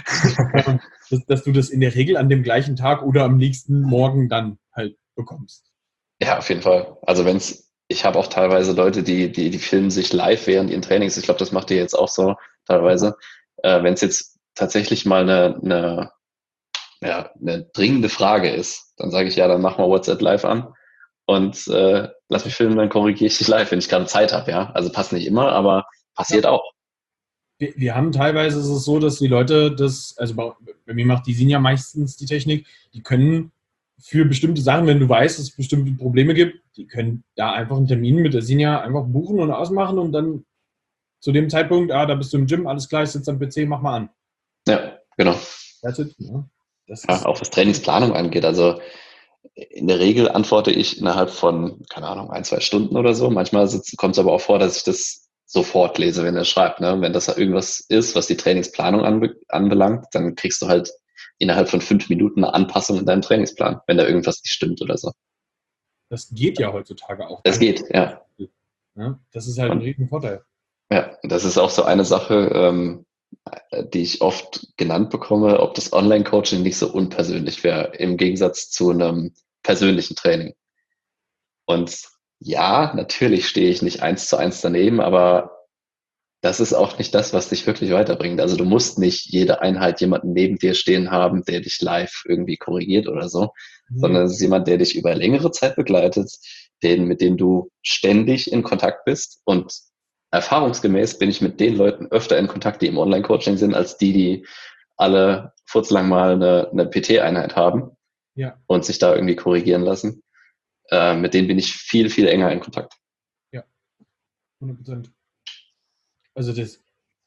dass, dass du das in der Regel an dem gleichen Tag oder am nächsten Morgen dann halt bekommst. Ja, auf jeden Fall. Also wenn es, ich habe auch teilweise Leute, die, die, die filmen sich live während ihren Trainings. Ich glaube, das macht ihr jetzt auch so teilweise. Äh, wenn es jetzt tatsächlich mal eine, eine ja, eine dringende Frage ist, dann sage ich, ja, dann mach mal WhatsApp live an und äh, lass mich filmen, dann korrigiere ich dich live, wenn ich gerade Zeit habe, ja. Also passt nicht immer, aber passiert ja. auch. Wir, wir haben teilweise ist es so, dass die Leute das, also bei, bei mir macht die Sinja meistens die Technik, die können für bestimmte Sachen, wenn du weißt, dass es bestimmte Probleme gibt, die können da einfach einen Termin mit der Sinja einfach buchen und ausmachen und dann zu dem Zeitpunkt, ah, da bist du im Gym, alles klar, ich sitze am P C, mach mal an. Ja, genau. That's it, ja. Das ja, auch was Trainingsplanung angeht. Also in der Regel antworte ich innerhalb von, keine Ahnung, ein, zwei Stunden oder so. Manchmal kommt es aber auch vor, dass ich das sofort lese, wenn er schreibt. Ne? Wenn das irgendwas ist, was die Trainingsplanung anbe anbelangt, dann kriegst du halt innerhalb von fünf Minuten eine Anpassung in deinem Trainingsplan, wenn da irgendwas nicht stimmt oder so. Das geht ja heutzutage auch. Das geht, ja. ja. Das ist halt ein riesen Vorteil. Ja, das ist auch so eine Sache, ähm, die ich oft genannt bekomme, ob das Online-Coaching nicht so unpersönlich wäre, im Gegensatz zu einem persönlichen Training. Und ja, natürlich stehe ich nicht eins zu eins daneben, aber das ist auch nicht das, was dich wirklich weiterbringt. Also du musst nicht jede Einheit jemanden neben dir stehen haben, der dich live irgendwie korrigiert oder so, mhm. sondern es ist jemand, der dich über längere Zeit begleitet, den, mit dem du ständig in Kontakt bist. Und erfahrungsgemäß bin ich mit den Leuten öfter in Kontakt, die im Online-Coaching sind, als die, die alle furzlang mal eine, eine P T-Einheit haben ja. und sich da irgendwie korrigieren lassen. Äh, mit denen bin ich viel, viel enger in Kontakt. Ja, hundert Prozent. Also das,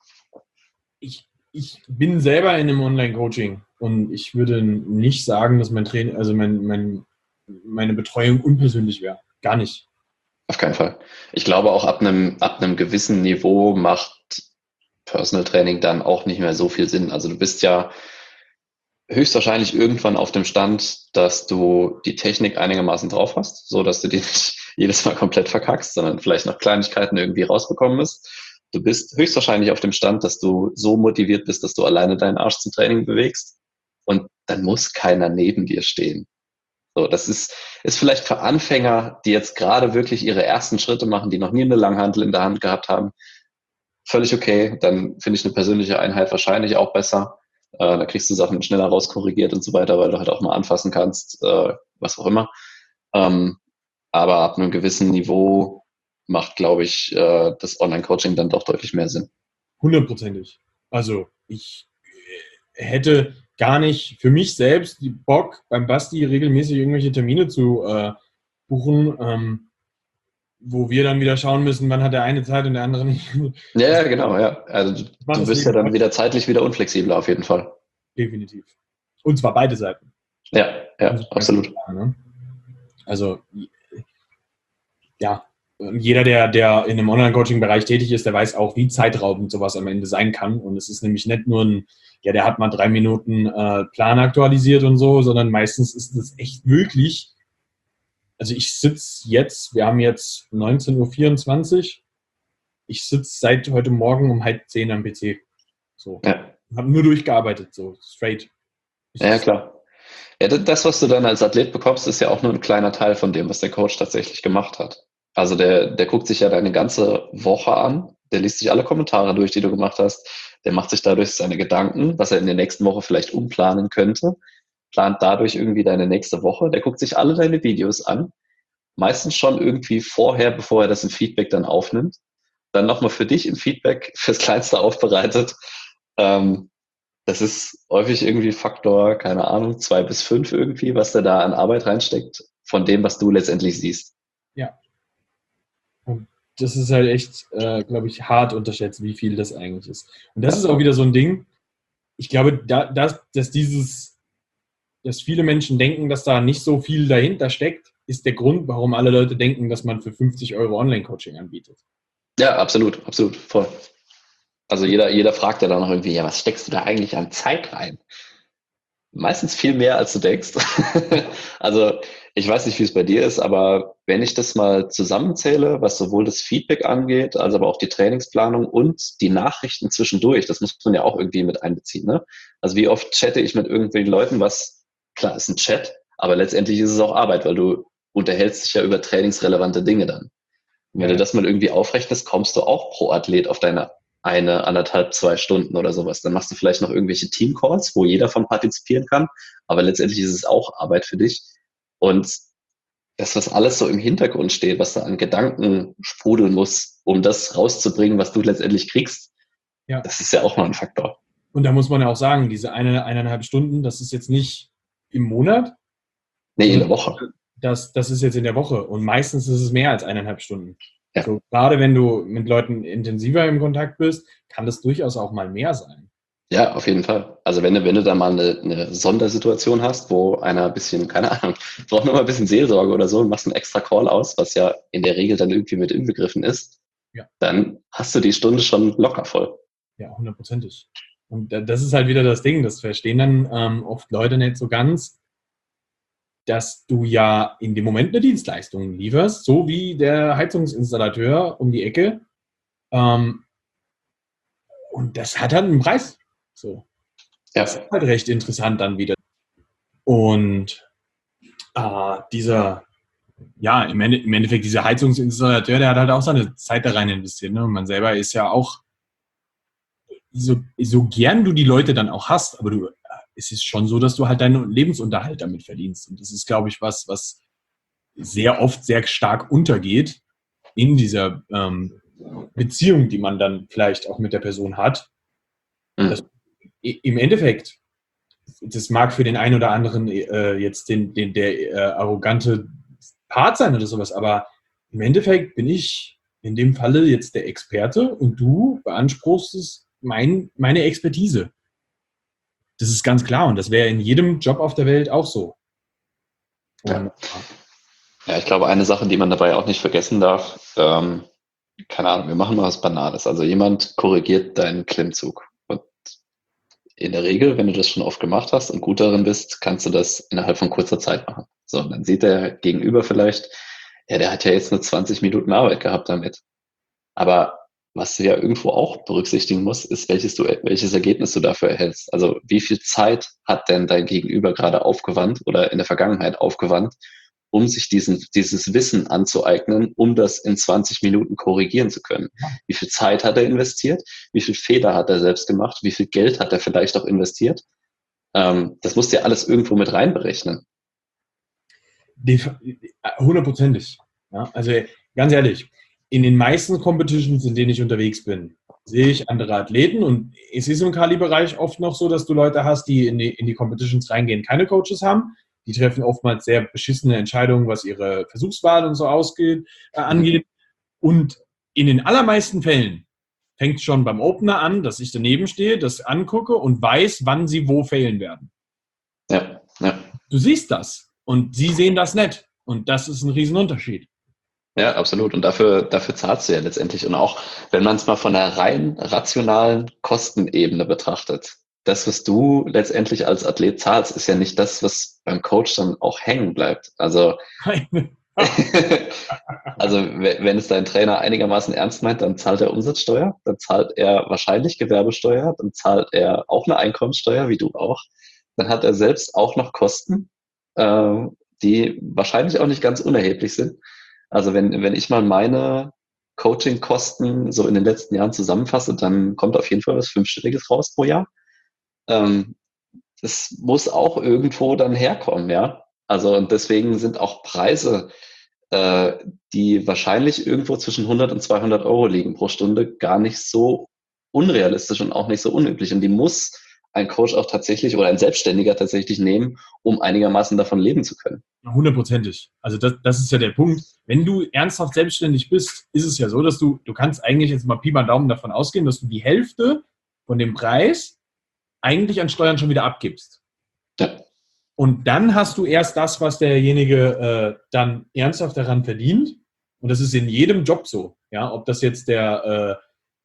ich, ich bin selber in einem Online-Coaching und ich würde nicht sagen, dass mein Training, also mein, mein, meine Betreuung unpersönlich wäre. Gar nicht. Auf keinen Fall. Ich glaube auch ab einem, ab einem gewissen Niveau macht Personal Training dann auch nicht mehr so viel Sinn. Also du bist ja höchstwahrscheinlich irgendwann auf dem Stand, dass du die Technik einigermaßen drauf hast, so dass du die nicht jedes Mal komplett verkackst, sondern vielleicht noch Kleinigkeiten irgendwie rausbekommen musst. Du bist höchstwahrscheinlich auf dem Stand, dass du so motiviert bist, dass du alleine deinen Arsch zum Training bewegst und dann muss keiner neben dir stehen. So, das ist, ist vielleicht für Anfänger, die jetzt gerade wirklich ihre ersten Schritte machen, die noch nie eine Langhantel in der Hand gehabt haben, völlig okay. Dann finde ich eine persönliche Einheit wahrscheinlich auch besser. Äh, da kriegst du Sachen schneller rauskorrigiert und so weiter, weil du halt auch mal anfassen kannst, äh, was auch immer. Ähm, aber ab einem gewissen Niveau macht, glaube ich, äh, das Online-Coaching dann doch deutlich mehr Sinn. Hundertprozentig. Also ich hätte gar nicht für mich selbst die Bock, beim Basti regelmäßig irgendwelche Termine zu äh, buchen, ähm, wo wir dann wieder schauen müssen, wann hat der eine Zeit und der andere nicht. Ja, ja, genau, ja. Also du, du bist ja dann wieder zeitlich wieder unflexibler auf jeden Fall. Definitiv. Und zwar beide Seiten. Ja, ja, also, absolut. Klar, ne? Also ja, jeder, der, der in einem Online-Coaching-Bereich tätig ist, der weiß auch, wie zeitraubend sowas am Ende sein kann. Und es ist nämlich nicht nur ein, ja, der hat mal drei Minuten äh, Plan aktualisiert und so, sondern meistens ist es echt wirklich, also ich sitze jetzt, wir haben jetzt neunzehn Uhr vierundzwanzig, ich sitze seit heute Morgen um halb zehn am P C. So. Ja, Habe nur durchgearbeitet, so straight. Ich, ja klar. Ja, das, das, was du dann als Athlet bekommst, ist ja auch nur ein kleiner Teil von dem, was der Coach tatsächlich gemacht hat. Also der, der guckt sich ja deine ganze Woche an, der liest sich alle Kommentare durch, die du gemacht hast, der macht sich dadurch seine Gedanken, was er in der nächsten Woche vielleicht umplanen könnte, plant dadurch irgendwie deine nächste Woche, der guckt sich alle deine Videos an, meistens schon irgendwie vorher, bevor er das im Feedback dann aufnimmt, dann nochmal für dich im Feedback fürs Kleinste aufbereitet. Ähm, Das ist häufig irgendwie Faktor, keine Ahnung, zwei bis fünf irgendwie, was der da an Arbeit reinsteckt, von dem, was du letztendlich siehst. Ja. Und das ist halt echt, äh, glaube ich, hart unterschätzt, wie viel das eigentlich ist. Und das Ja. ist auch wieder so ein Ding. Ich glaube, da, dass, dass dieses, dass viele Menschen denken, dass da nicht so viel dahinter steckt, ist der Grund, warum alle Leute denken, dass man für fünfzig Euro Online-Coaching anbietet. Ja, absolut, absolut, voll. Also jeder, jeder fragt ja dann noch irgendwie, ja, was steckst du da eigentlich an Zeit rein? Meistens viel mehr, als du denkst. Also ich weiß nicht, wie es bei dir ist, aber wenn ich das mal zusammenzähle, was sowohl das Feedback angeht, als aber auch die Trainingsplanung und die Nachrichten zwischendurch, das muss man ja auch irgendwie mit einbeziehen. Ne? Also wie oft chatte ich mit irgendwelchen Leuten, was, klar, ist ein Chat, aber letztendlich ist es auch Arbeit, weil du unterhältst dich ja über trainingsrelevante Dinge dann. Und wenn Ja. du das mal irgendwie aufrechnest, kommst du auch pro Athlet auf deine eine, anderthalb, zwei Stunden oder sowas. Dann machst du vielleicht noch irgendwelche Teamcalls, wo jeder von partizipieren kann. Aber letztendlich ist es auch Arbeit für dich. Und das, was alles so im Hintergrund steht, was da an Gedanken sprudeln muss, um das rauszubringen, was du letztendlich kriegst, Ja. das ist ja auch mal ein Faktor. Und da muss man ja auch sagen, diese eine, eineinhalb Stunden, das ist jetzt nicht im Monat. Nee, in der Woche. Das, das ist jetzt in der Woche. Und meistens ist es mehr als eineinhalb Stunden. Ja. So, gerade wenn du mit Leuten intensiver im Kontakt bist, kann das durchaus auch mal mehr sein. Ja, auf jeden Fall. Also wenn du, wenn du da mal eine, eine Sondersituation hast, wo einer ein bisschen, keine Ahnung, braucht nur mal ein bisschen Seelsorge oder so und machst einen extra Call aus, was ja in der Regel dann irgendwie mit inbegriffen ist, Ja. Dann hast du die Stunde schon locker voll. Ja, hundertprozentig. Und das ist halt wieder das Ding, das verstehen dann ähm, oft Leute nicht so ganz, dass du ja in dem Moment eine Dienstleistung lieferst, so wie der Heizungsinstallateur um die Ecke. Ähm, und das hat halt einen Preis. So. Ja. Das ist halt recht interessant dann wieder. Und äh, dieser, ja, im, Ende, im Endeffekt dieser Heizungsinstallateur, der hat halt auch seine Zeit da rein investiert. Ne? Und man selber ist ja auch, so, so gern du die Leute dann auch hast, aber du, es ist schon so, dass du halt deinen Lebensunterhalt damit verdienst. Und das ist, glaube ich, was, was sehr oft sehr stark untergeht in dieser ähm, Beziehung, die man dann vielleicht auch mit der Person hat. Mhm. Das, im Endeffekt, das mag für den einen oder anderen äh, jetzt den, den, der äh, arrogante Part sein oder sowas, aber im Endeffekt bin ich in dem Falle jetzt der Experte und du beanspruchst es mein, meine Expertise. Das ist ganz klar und das wäre in jedem Job auf der Welt auch so. Und, ja. ja, ich glaube, eine Sache, die man dabei auch nicht vergessen darf, ähm, keine Ahnung, wir machen mal was Banales. Also jemand korrigiert deinen Klimmzug. Und in der Regel, wenn du das schon oft gemacht hast und gut darin bist, kannst du das innerhalb von kurzer Zeit machen. So, und dann sieht der Gegenüber vielleicht, ja, der hat ja jetzt nur zwanzig Minuten Arbeit gehabt damit. Aber was du ja irgendwo auch berücksichtigen musst, ist, welches, du, welches Ergebnis du dafür erhältst. Also wie viel Zeit hat denn dein Gegenüber gerade aufgewandt oder in der Vergangenheit aufgewandt, um sich diesen, dieses Wissen anzueignen, um das in zwanzig Minuten korrigieren zu können. Wie viel Zeit hat er investiert? Wie viel Fehler hat er selbst gemacht? Wie viel Geld hat er vielleicht auch investiert? Ähm, das musst du ja alles irgendwo mit reinberechnen. Hundertprozentig. Ja, also ganz ehrlich, in den meisten Competitions, in denen ich unterwegs bin, sehe ich andere Athleten und es ist im Kali-Bereich oft noch so, dass du Leute hast, die in die, in die Competitions reingehen, keine Coaches haben. Die treffen oftmals sehr beschissene Entscheidungen, was ihre Versuchswahl und so ausgeht, äh, angeht. Und in den allermeisten Fällen fängt es schon beim Opener an, dass ich daneben stehe, das angucke und weiß, wann sie wo failen werden. Ja, ja. Du siehst das und sie sehen das nicht. Und das ist ein Riesenunterschied. Ja, absolut. Und dafür, dafür zahlst du ja letztendlich. Und auch, wenn man es mal von der rein rationalen Kostenebene betrachtet, das, was du letztendlich als Athlet zahlst, ist ja nicht das, was beim Coach dann auch hängen bleibt. Also Also wenn es dein Trainer einigermaßen ernst meint, dann zahlt er Umsatzsteuer, dann zahlt er wahrscheinlich Gewerbesteuer, dann zahlt er auch eine Einkommenssteuer, wie du auch. Dann hat er selbst auch noch Kosten, äh, die wahrscheinlich auch nicht ganz unerheblich sind. Also wenn, wenn ich mal meine Coaching-Kosten so in den letzten Jahren zusammenfasse, dann kommt auf jeden Fall was Fünfstelliges raus pro Jahr. Ähm, das muss auch irgendwo dann herkommen, ja. Also und deswegen sind auch Preise, äh, die wahrscheinlich irgendwo zwischen hundert und zweihundert Euro liegen pro Stunde, gar nicht so unrealistisch und auch nicht so unüblich. Und die muss ein Coach auch tatsächlich oder ein Selbstständiger tatsächlich nehmen, um einigermaßen davon leben zu können. Hundertprozentig. Also das, das ist ja der Punkt. Wenn du ernsthaft selbstständig bist, ist es ja so, dass du, du kannst eigentlich jetzt mal Pi mal Daumen davon ausgehen, dass du die Hälfte von dem Preis eigentlich an Steuern schon wieder abgibst. Ja. Und dann hast du erst das, was derjenige äh, dann ernsthaft daran verdient. Und das ist in jedem Job so. Ja, ob das jetzt der äh,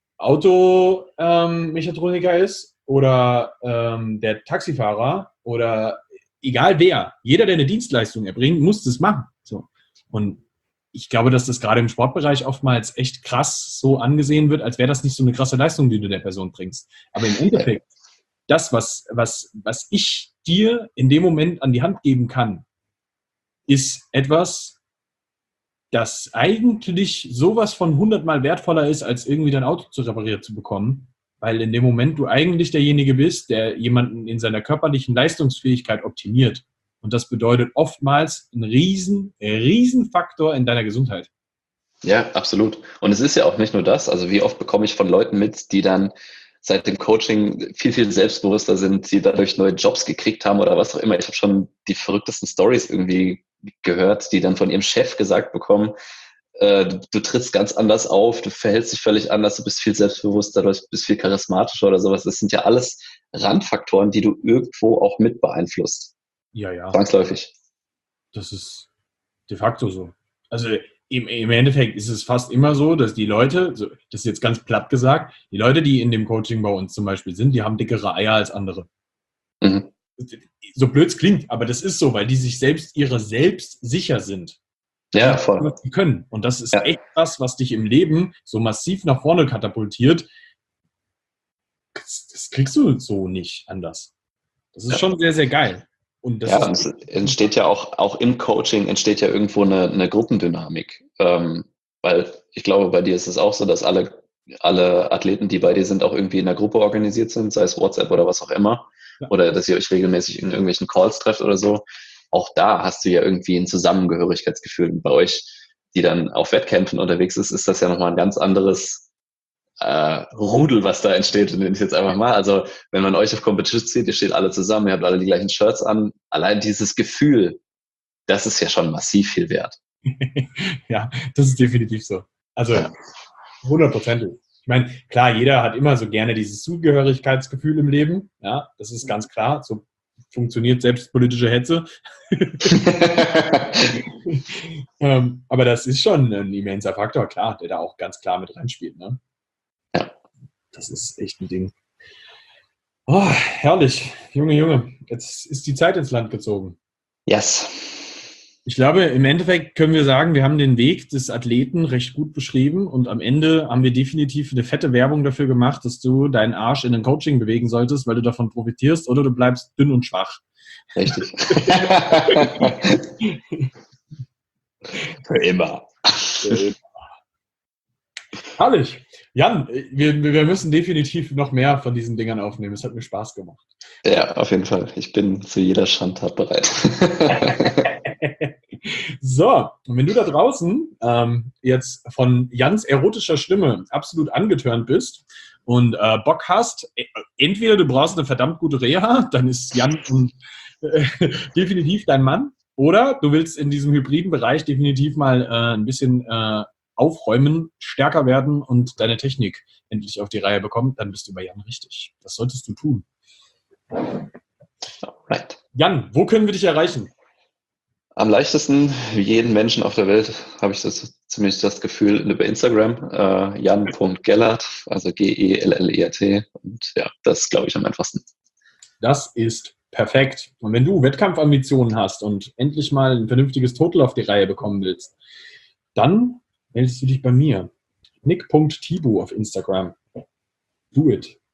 Automechatroniker ähm, ist oder ähm, der Taxifahrer oder egal wer. Jeder, der eine Dienstleistung erbringt, muss das machen. So. Und ich glaube, dass das gerade im Sportbereich oftmals echt krass so angesehen wird, als wäre das nicht so eine krasse Leistung, die du der Person bringst. Aber im Endeffekt, das, was, was, was ich dir in dem Moment an die Hand geben kann, ist etwas, das eigentlich sowas von hundertmal wertvoller ist, als irgendwie dein Auto zu repariert zu bekommen. Weil in dem Moment du eigentlich derjenige bist, der jemanden in seiner körperlichen Leistungsfähigkeit optimiert. Und das bedeutet oftmals einen riesen, riesen Faktor in deiner Gesundheit. Ja, absolut. Und es ist ja auch nicht nur das. Also wie oft bekomme ich von Leuten mit, die dann seit dem Coaching viel, viel selbstbewusster sind, die dadurch neue Jobs gekriegt haben oder was auch immer. Ich habe schon die verrücktesten Stories irgendwie gehört, die dann von ihrem Chef gesagt bekommen, äh, du, du trittst ganz anders auf, du verhältst dich völlig anders, du bist viel selbstbewusster, du bist viel charismatischer oder sowas. Das sind ja alles Randfaktoren, die du irgendwo auch mit beeinflusst. Ja, ja. Zwangsläufig. Das ist de facto so. Also im, im Endeffekt ist es fast immer so, dass die Leute, so, das ist jetzt ganz platt gesagt, die Leute, die in dem Coaching bei uns zum Beispiel sind, die haben dickere Eier als andere. Mhm. So blöd es klingt, aber das ist so, weil die sich selbst ihrer selbst sicher sind. Ja, voll. Was sie können. Und das ist Ja. echt das, was dich im Leben so massiv nach vorne katapultiert. Das, das kriegst du so nicht anders. Das ist Ja. schon sehr, sehr geil. Und das Ja, ist, und es entsteht ja auch, auch im Coaching entsteht ja irgendwo eine, eine Gruppendynamik. Ähm, weil ich glaube, bei dir ist es auch so, dass alle, alle Athleten, die bei dir sind, auch irgendwie in einer Gruppe organisiert sind, sei es WhatsApp oder was auch immer. Ja. Oder dass ihr euch regelmäßig in irgendwelchen Calls trefft oder so. Auch da hast du ja irgendwie ein Zusammengehörigkeitsgefühl. Und bei euch, die dann auf Wettkämpfen unterwegs ist, ist das ja nochmal ein ganz anderes äh, Rudel, was da entsteht, nenne ich jetzt einfach mal. Also wenn man euch auf Competition zieht, ihr steht alle zusammen, ihr habt alle die gleichen Shirts an, allein dieses Gefühl, das ist ja schon massiv viel wert. Ja, das ist definitiv so. Also Ja. hundertprozentig. Ich meine, klar, jeder hat immer so gerne dieses Zugehörigkeitsgefühl im Leben. Ja, das ist ganz klar. So funktioniert selbst politische Hetze. ähm, aber das ist schon ein immenser Faktor, klar, der da auch ganz klar mit reinspielt. Ne? Ja. Das ist echt ein Ding. Oh, herrlich. Junge, Junge, jetzt ist die Zeit ins Land gezogen. Yes. Ich glaube, im Endeffekt können wir sagen, wir haben den Weg des Athleten recht gut beschrieben und am Ende haben wir definitiv eine fette Werbung dafür gemacht, dass du deinen Arsch in ein Coaching bewegen solltest, weil du davon profitierst oder du bleibst dünn und schwach. Richtig. Für immer. Herrlich. Jan, wir, wir müssen definitiv noch mehr von diesen Dingern aufnehmen. Es hat mir Spaß gemacht. Ja, auf jeden Fall. Ich bin zu jeder Schandtat bereit. So, und wenn du da draußen ähm, jetzt von Jans erotischer Stimme absolut angetörnt bist und äh, Bock hast, entweder du brauchst eine verdammt gute Reha, dann ist Jan ein, äh, definitiv dein Mann, oder du willst in diesem hybriden Bereich definitiv mal äh, ein bisschen äh, aufräumen, stärker werden und deine Technik endlich auf die Reihe bekommen, dann bist du bei Jan richtig. Das solltest du tun. Right. Jan, wo können wir dich erreichen? Am leichtesten, wie jeden Menschen auf der Welt, habe ich das zumindest das Gefühl, über Instagram, äh, jan punkt gellert, also G E L L E R T. Und ja, das ist, glaube ich, am einfachsten. Das ist Perfekt. Und wenn du Wettkampfambitionen hast und endlich mal ein vernünftiges Total auf die Reihe bekommen willst, dann meldest du dich bei mir. nick punkt tibu auf Instagram. Do it.